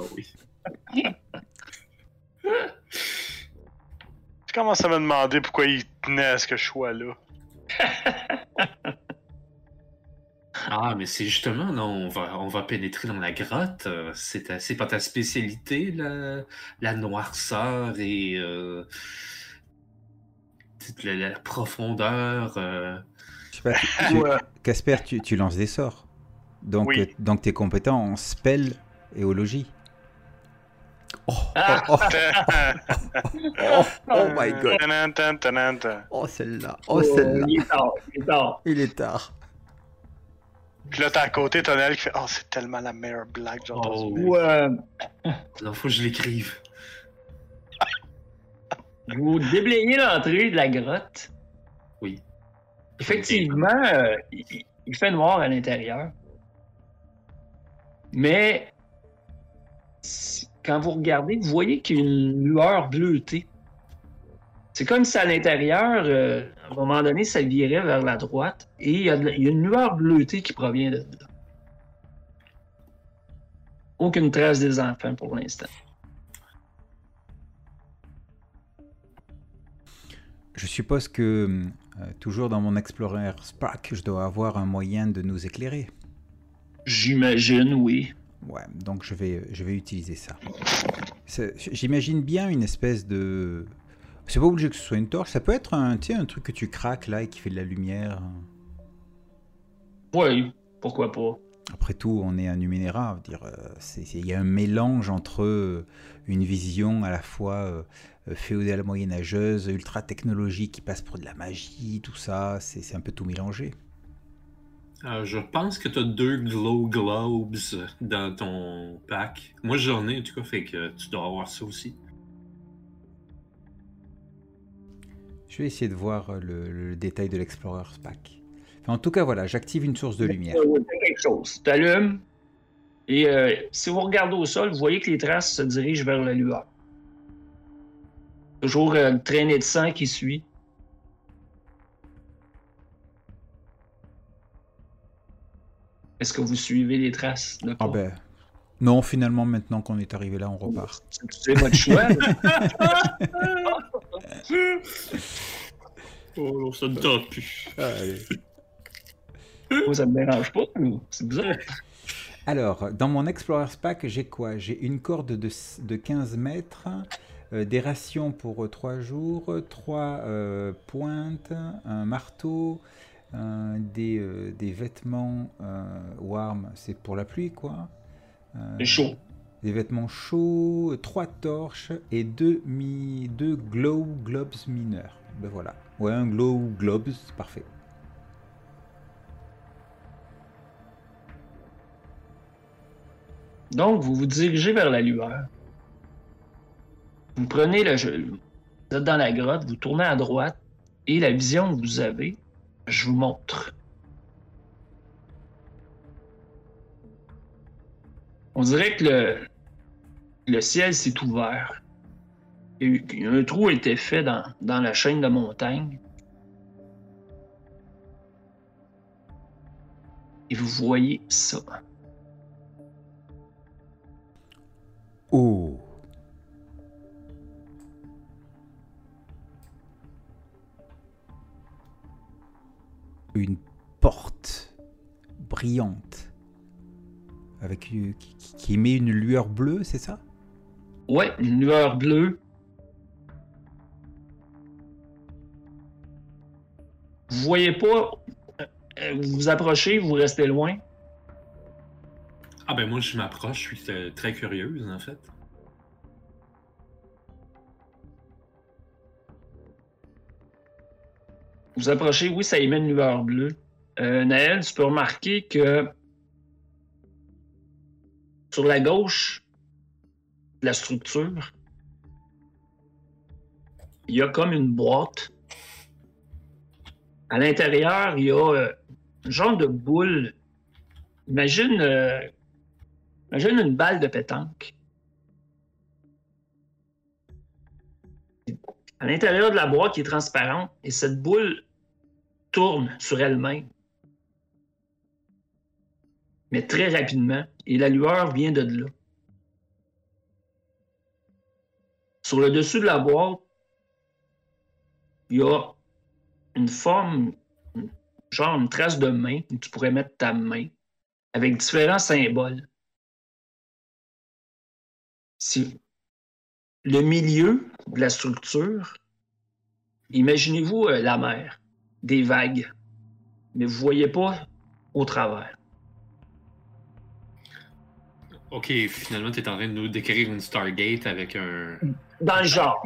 Tu commences à me demander pourquoi il tenait à ce que je sois là. Ah, mais c'est justement, non, on va pénétrer dans la grotte. C'est pas ta spécialité, la noirceur et la profondeur. Je sais pas, Ouais. Casper, tu lances des sorts. Donc, Oui. donc t'es compétent en spell et au logis. Oh, Ah! oh, oh my god. Tanan, tan, tanan, tan. Oh, celle-là. Oh, celle-là. Il est tard, il est tard. Il est tard. Puis là, t'as à côté Tonel qui fait Oh, c'est tellement la meilleure blague que j'ai entendue. Oh. de ma vie. Ouais. Non, faut que je l'écrive. Vous déblayez l'entrée de la grotte. Oui. Effectivement, il fait noir à l'intérieur. Mais quand vous regardez, vous voyez qu'il y a une lueur bleutée. C'est comme si à l'intérieur, à un moment donné, ça virait vers la droite et il y a une lueur bleutée qui provient de là. Aucune trace des enfants pour l'instant. Je suppose que, toujours dans mon Explorer Spark, je dois avoir un moyen de nous éclairer. J'imagine, oui. Ouais, donc je vais utiliser ça. J'imagine bien une espèce de... C'est pas obligé que ce soit une torche, ça peut être un truc que tu craques là et qui fait de la lumière. Oui, pourquoi pas. Après tout, on est un Numenera, dire, il y a un mélange entre une vision à la fois féodale moyenâgeuse, ultra technologique qui passe pour de la magie, tout ça, c'est un peu tout mélangé. Je pense que tu as 2 glow globes dans ton pack. Moi, j'en ai, en tout cas, fait que tu dois avoir ça aussi. Je vais essayer de voir le détail de l'Explorer's Pack. Enfin, en tout cas, voilà, j'active une source de lumière. C'est quelque chose. Tu allumes et si vous regardez au sol, vous voyez que les traces se dirigent vers la lueur. Toujours une traînée de sang qui suit. Est-ce que vous suivez les traces de Ah pas? ben, non, finalement, maintenant qu'on est arrivé là, on repart. C'est votre choix. Oh, ça ne tente plus. Allez. Moi, ça me dérange pas. C'est bizarre. Alors, dans mon Explorer's Pack, j'ai quoi? J'ai une corde de 15 mètres, des rations pour 3 jours, 3 pointes, un marteau, des vêtements warm, c'est pour la pluie, quoi. C'est chaud. Des vêtements chauds, 3 torches et 2 glow globes mineurs. Ben voilà. Ouais, un glow globes, c'est parfait. Donc, vous vous dirigez vers la lueur. Vous prenez vous êtes dans la grotte, vous tournez à droite et la vision que vous avez, je vous montre. On dirait que le ciel s'est ouvert. Un trou a été fait dans la chaîne de montagne. Et vous voyez ça. Oh! Une porte brillante avec qui émet une lueur bleue, c'est ça? Ouais, une lueur bleue. Vous voyez pas. Vous vous approchez, vous restez loin. Ah ben moi, je m'approche, je suis très curieuse, en fait. Vous approchez, oui, ça émet une lueur bleue. Naël, tu peux remarquer que sur la gauche de la structure, il y a comme une boîte. À l'intérieur, il y a un genre de boule. Imagine une balle de pétanque. À l'intérieur de la boîte qui est transparente, et cette boule tourne sur elle-même. Mais très rapidement, et la lueur vient de là. Sur le dessus de la boîte, il y a une forme genre une trace de main où tu pourrais mettre ta main avec différents symboles. Si le milieu de la structure, imaginez-vous la mer, des vagues, mais vous ne voyez pas au travers. Ok, finalement, tu es en train de nous décrire une Stargate avec un... Dans le genre.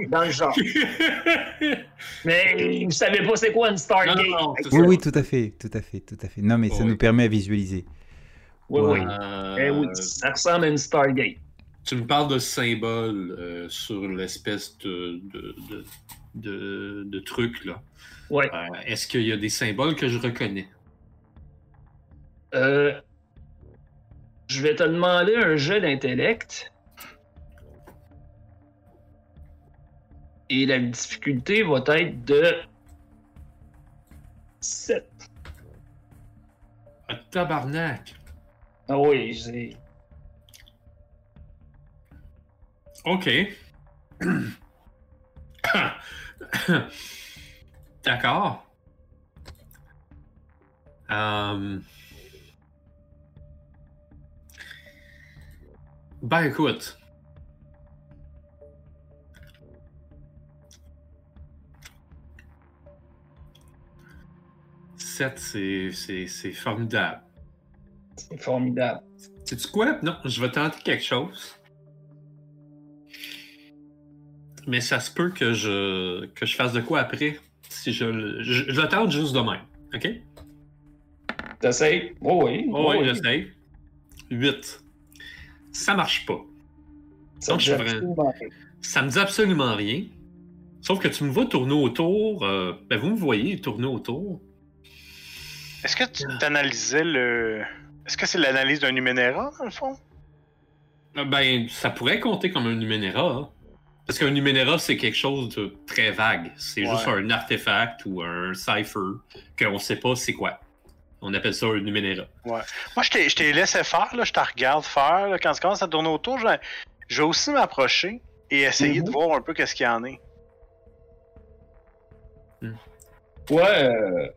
Mais vous savez pas c'est quoi une Stargate? Non, c'est Oui, ça. oui, tout à fait. Non, mais ça Oui. nous permet à visualiser. Oui, Ouais. Eh oui, ça ressemble à une Stargate. Tu me parles de symboles sur l'espèce de truc, là. Ouais. Est-ce qu'il y a des symboles que je reconnais? Je vais te demander un jet d'intellect. Et la difficulté va être de 7. Ah, tabarnak! Ah oui, j'ai... Ok. D'accord. Ben écoute. C'est formidable. C'est formidable. Sais-tu quoi? Non, je vais tenter quelque chose. Mais ça se peut que je fasse de quoi après. Si je le tente juste de même. OK? T'essayes? Oh oui. Oh, oui, j'essaye. 8. Ça marche pas. Ça, Donc, ça me dit absolument rien. Sauf que tu me vois tourner autour. Ben, vous me voyez tourner autour. Est-ce que tu t'analysais le... Est-ce que c'est l'analyse d'un Numenera, dans le fond? Ben, ça pourrait compter comme un Numenera. Hein. Parce qu'un Numenera, c'est quelque chose de très vague. C'est juste un artefact ou un cipher qu'on sait pas c'est quoi. On appelle ça un Numenera. Ouais. Moi, je t'ai laissé faire, là, je te regarde faire. Là, quand tu commences à tourner autour, je vais aussi m'approcher et essayer de voir un peu qu'est-ce qu'il y en est. Ouais,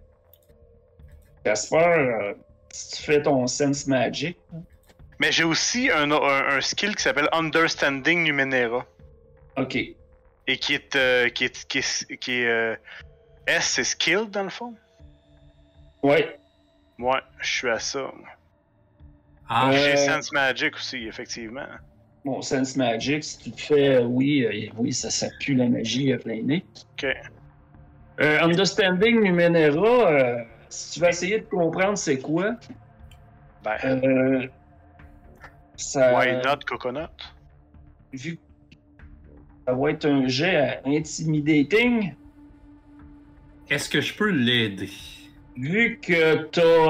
Casper, si tu fais ton Sense Magic. Mais j'ai aussi un skill qui s'appelle Understanding Numenera. OK. Et qui est S, c'est skill dans le fond? Ouais. Ouais, je suis à ça. Ah, J'ai Sense Magic aussi, effectivement. Bon, Sense Magic, si tu te fais, oui, ça pue la magie à plein nez. Ok. Understanding Numenera, si tu vas essayer de comprendre c'est quoi, Ben, ça... why not coconut? Vu que ça va être un jet à intimidating, est-ce que je peux l'aider? vu que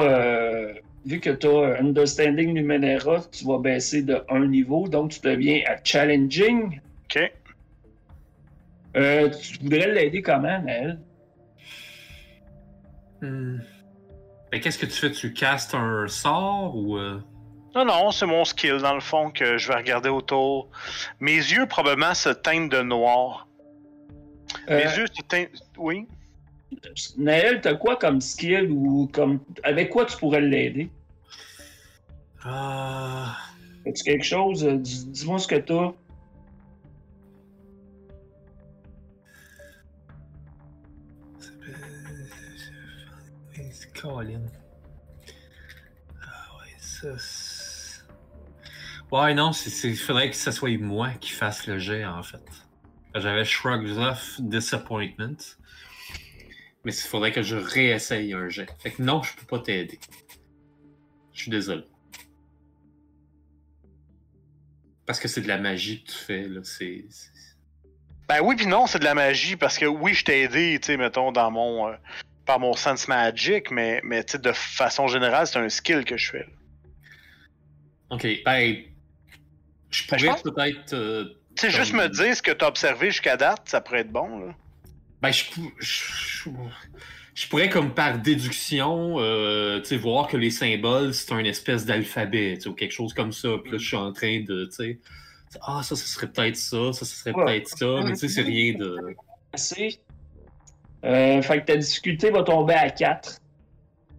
t'as Understanding Numenera, tu vas baisser de 1 niveau, donc tu deviens à Challenging. Ok. Tu voudrais l'aider comment, Naël? Ben, qu'est-ce que tu fais? Tu castes un sort ou... Non, c'est mon skill dans le fond que je vais regarder autour. Mes yeux probablement se teignent de noir. Mes yeux se teignent... Oui? Naël, t'as quoi comme skill ou comme... Avec quoi tu pourrais l'aider? As-tu quelque chose? Dis-moi ce que t'as. Colin. Ouais, ça... Ouais, non, il faudrait que ce soit moi qui fasse le jet, en fait. J'avais Shrugs Off Disappointment. Mais il faudrait que je réessaye un jet. Fait que non, je peux pas t'aider. Je suis désolé. Parce que c'est de la magie que tu fais, là. Ben oui puis non, c'est de la magie, parce que oui, je t'ai aidé, tu sais, mettons, dans mon... par mon Sense Magic, mais tu sais, de façon générale, c'est un skill que je fais. Là. Ok, ben... Je pourrais peut-être... tu sais, juste me dire ce que t'as observé jusqu'à date, ça pourrait être bon, là. Ben, je pourrais, comme par déduction, tu sais, voir que les symboles, c'est un espèce d'alphabet, ou quelque chose comme ça. Puis là, je suis en train de, tu sais... Ah, ça serait peut-être ça serait peut-être ça, mais tu sais, c'est rien de... Fait que ta difficulté va tomber à 4.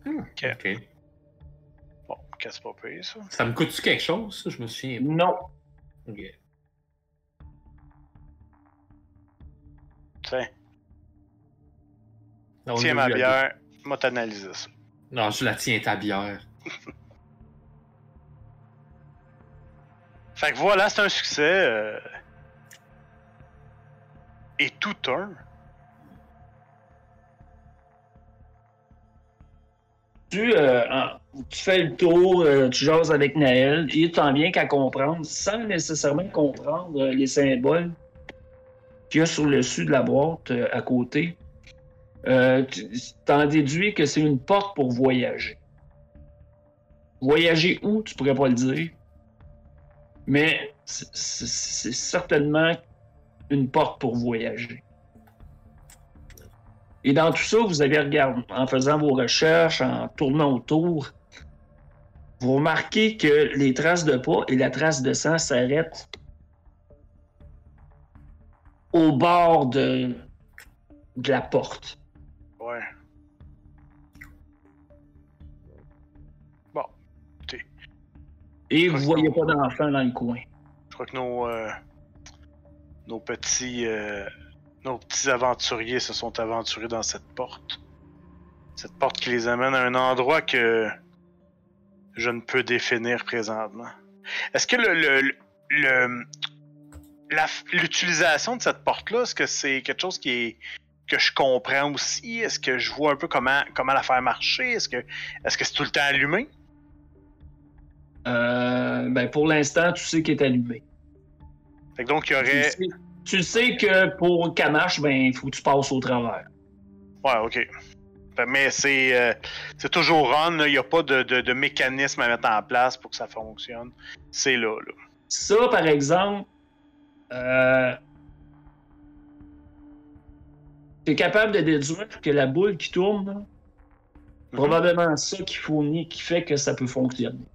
Ok. Bon, qu'est-ce pas payé, ça? Ça me coûte-tu quelque chose, ça? Je me souviens. Non. Ok. Tiens, On tiens l'a ma vu à bière, moi t'analyser ça. deux. Non, je la tiens, ta bière. Fait que voilà, c'est un succès. Et tout un. Tu fais le tour, tu jases avec Naël, et tu t'en viens qu'à comprendre, sans nécessairement comprendre les symboles qu'il y a sur le dessus de la boîte à côté. Tu t'en déduis que c'est une porte pour voyager. Voyager où, tu pourrais pas le dire. Mais c'est certainement une porte pour voyager. Et dans tout ça, vous avez regardé, en faisant vos recherches, en tournant autour, vous remarquez que les traces de pas et la trace de sang s'arrêtent au bord de la porte. Ouais. Bon, écoutez, Et vous voyez pas d'enfant dans le coin. je crois que nos petits aventuriers se sont aventurés dans cette porte. Cette porte qui les amène à un endroit que je ne peux définir présentement. Est-ce que l'utilisation de cette porte-là, est-ce que c'est quelque chose que je comprends aussi? Est-ce que je vois un peu comment la faire marcher? Est-ce que c'est tout le temps allumé? Ben pour l'instant, tu sais qu'elle est allumée. Fait que donc, il y aurait... Tu sais que pour qu'elle marche, ben il faut que tu passes au travers. Ouais, ok. Mais c'est toujours on, il n'y a pas de mécanisme à mettre en place pour que ça fonctionne. C'est là. Ça, par exemple, tu es capable de déduire que la boule qui tourne, là, probablement ça qui fait que ça peut fonctionner.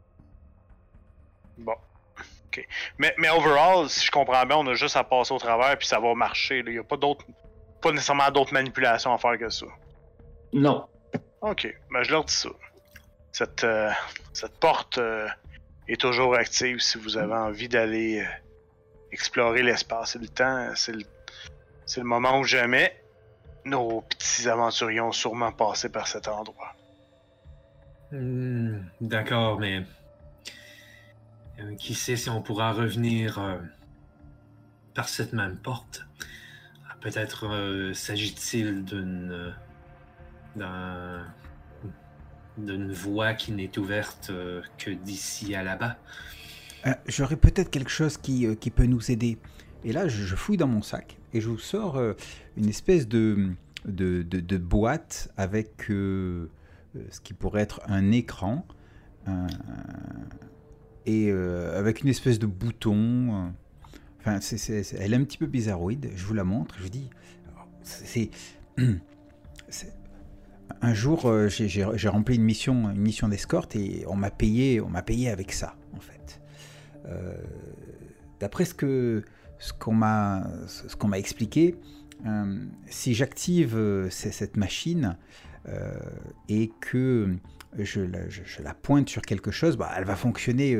Bon. OK. Mais overall, si je comprends bien, on a juste à passer au travers puis ça va marcher. Il n'y a pas nécessairement d'autres manipulations à faire que ça. Non. OK. Ben, je leur dis ça. Cette porte est toujours active si vous avez envie d'aller explorer l'espace et le temps. C'est le moment où jamais nos petits aventuriers ont sûrement passé par cet endroit. D'accord, mais... qui sait si on pourra revenir par cette même porte? Peut-être s'agit-il d'une voie qui n'est ouverte que d'ici à là-bas. J'aurais peut-être quelque chose qui peut nous aider. Et là, je fouille dans mon sac et je vous sors une espèce de boîte avec ce qui pourrait être un écran et avec une espèce de bouton. Enfin, elle est un petit peu bizarroïde. Je vous la montre. Je vous dis, un jour, j'ai rempli une mission d'escorte et on m'a payé avec ça, en fait. D'après ce qu'on m'a expliqué, si j'active cette machine et que je la pointe sur quelque chose, bah, elle va fonctionner.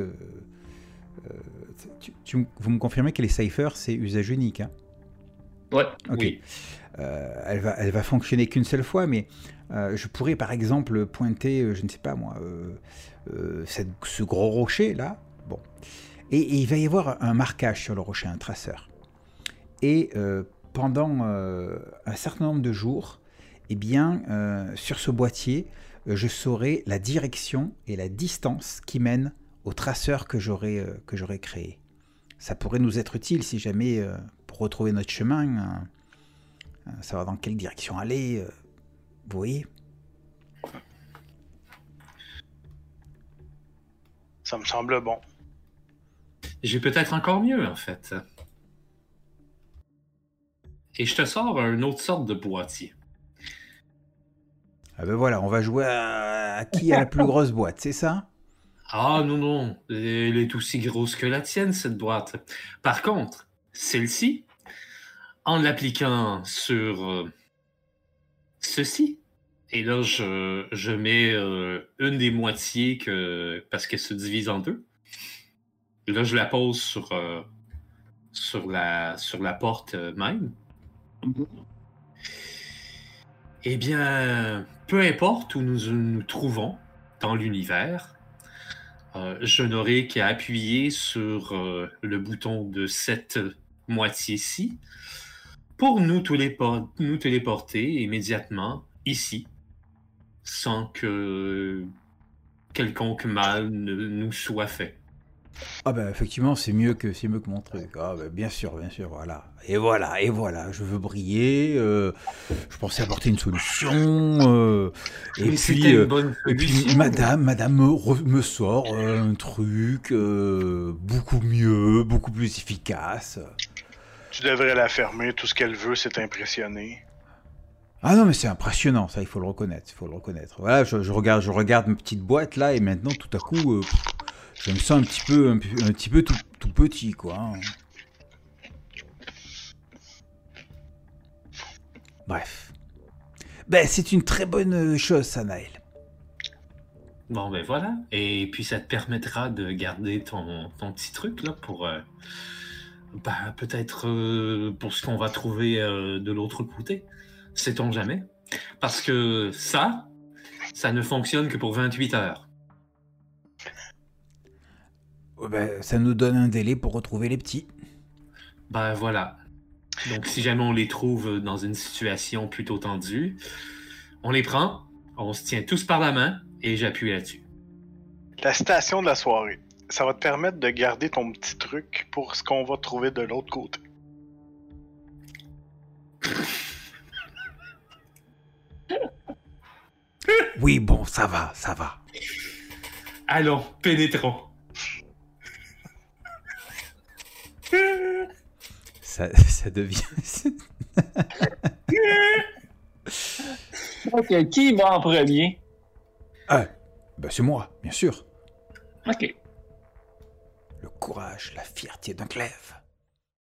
Vous me confirmez que les ciphers, c'est usage unique, hein? Ouais. Ok. Oui. Elle va fonctionner qu'une seule fois, mais je pourrais par exemple pointer, je ne sais pas moi, ce gros rocher là. Bon. Et il va y avoir un marquage sur le rocher, un traceur. Et pendant un certain nombre de jours, eh bien, sur ce boîtier, je saurai la direction et la distance qui mènent au traceur que j'aurai créé. Ça pourrait nous être utile si jamais, pour retrouver notre chemin, savoir dans quelle direction aller, vous voyez. Ça me semble bon. J'ai peut-être encore mieux, en fait. Et je te sors une autre sorte de boîtier. Ah ben voilà, on va jouer à qui a la plus grosse boîte, c'est ça? Ah non, elle est aussi grosse que la tienne, cette boîte. Par contre, celle-ci, en l'appliquant sur ceci, Et là, je mets une des moitiés parce qu'elle se divise en deux. Et là, je la pose sur la porte même. Eh bien, peu importe où nous nous trouvons dans l'univers, je n'aurai qu'à appuyer sur le bouton de cette moitié-ci pour nous téléporter immédiatement ici, sans que quelconque mal ne nous soit fait. Ah ben effectivement, c'est mieux que mon truc. Ah ben, bien sûr, voilà. Et voilà, je veux briller. Je pensais apporter une solution. Et C'était une bonne et puis solution. madame me sort un truc beaucoup mieux, beaucoup plus efficace. Tu devrais la fermer, tout ce qu'elle veut, c'est impressionner. Ah non, mais c'est impressionnant, ça, il faut le reconnaître. Voilà, je regarde ma petite boîte là, et maintenant, tout à coup, je me sens un petit peu tout petit, quoi. Hein. Bref. Ben, c'est une très bonne chose, ça, Naël. Bon, ben voilà. Et puis, ça te permettra de garder ton petit truc, là, pour... peut-être pour ce qu'on va trouver de l'autre côté. Sait-on jamais? Parce que ça ne fonctionne que pour 28 heures. Ben, ça nous donne un délai pour retrouver les petits. Ben voilà. Donc, si jamais on les trouve dans une situation plutôt tendue, on les prend, on se tient tous par la main et j'appuie là-dessus. La station de la soirée. Ça va te permettre de garder ton petit truc pour ce qu'on va trouver de l'autre côté. Oui, bon, ça va. Allons, pénétrons. Ça devient... Ok, qui va en premier? Ah, ben c'est moi, bien sûr. Ok. Le courage, la fierté d'un clève.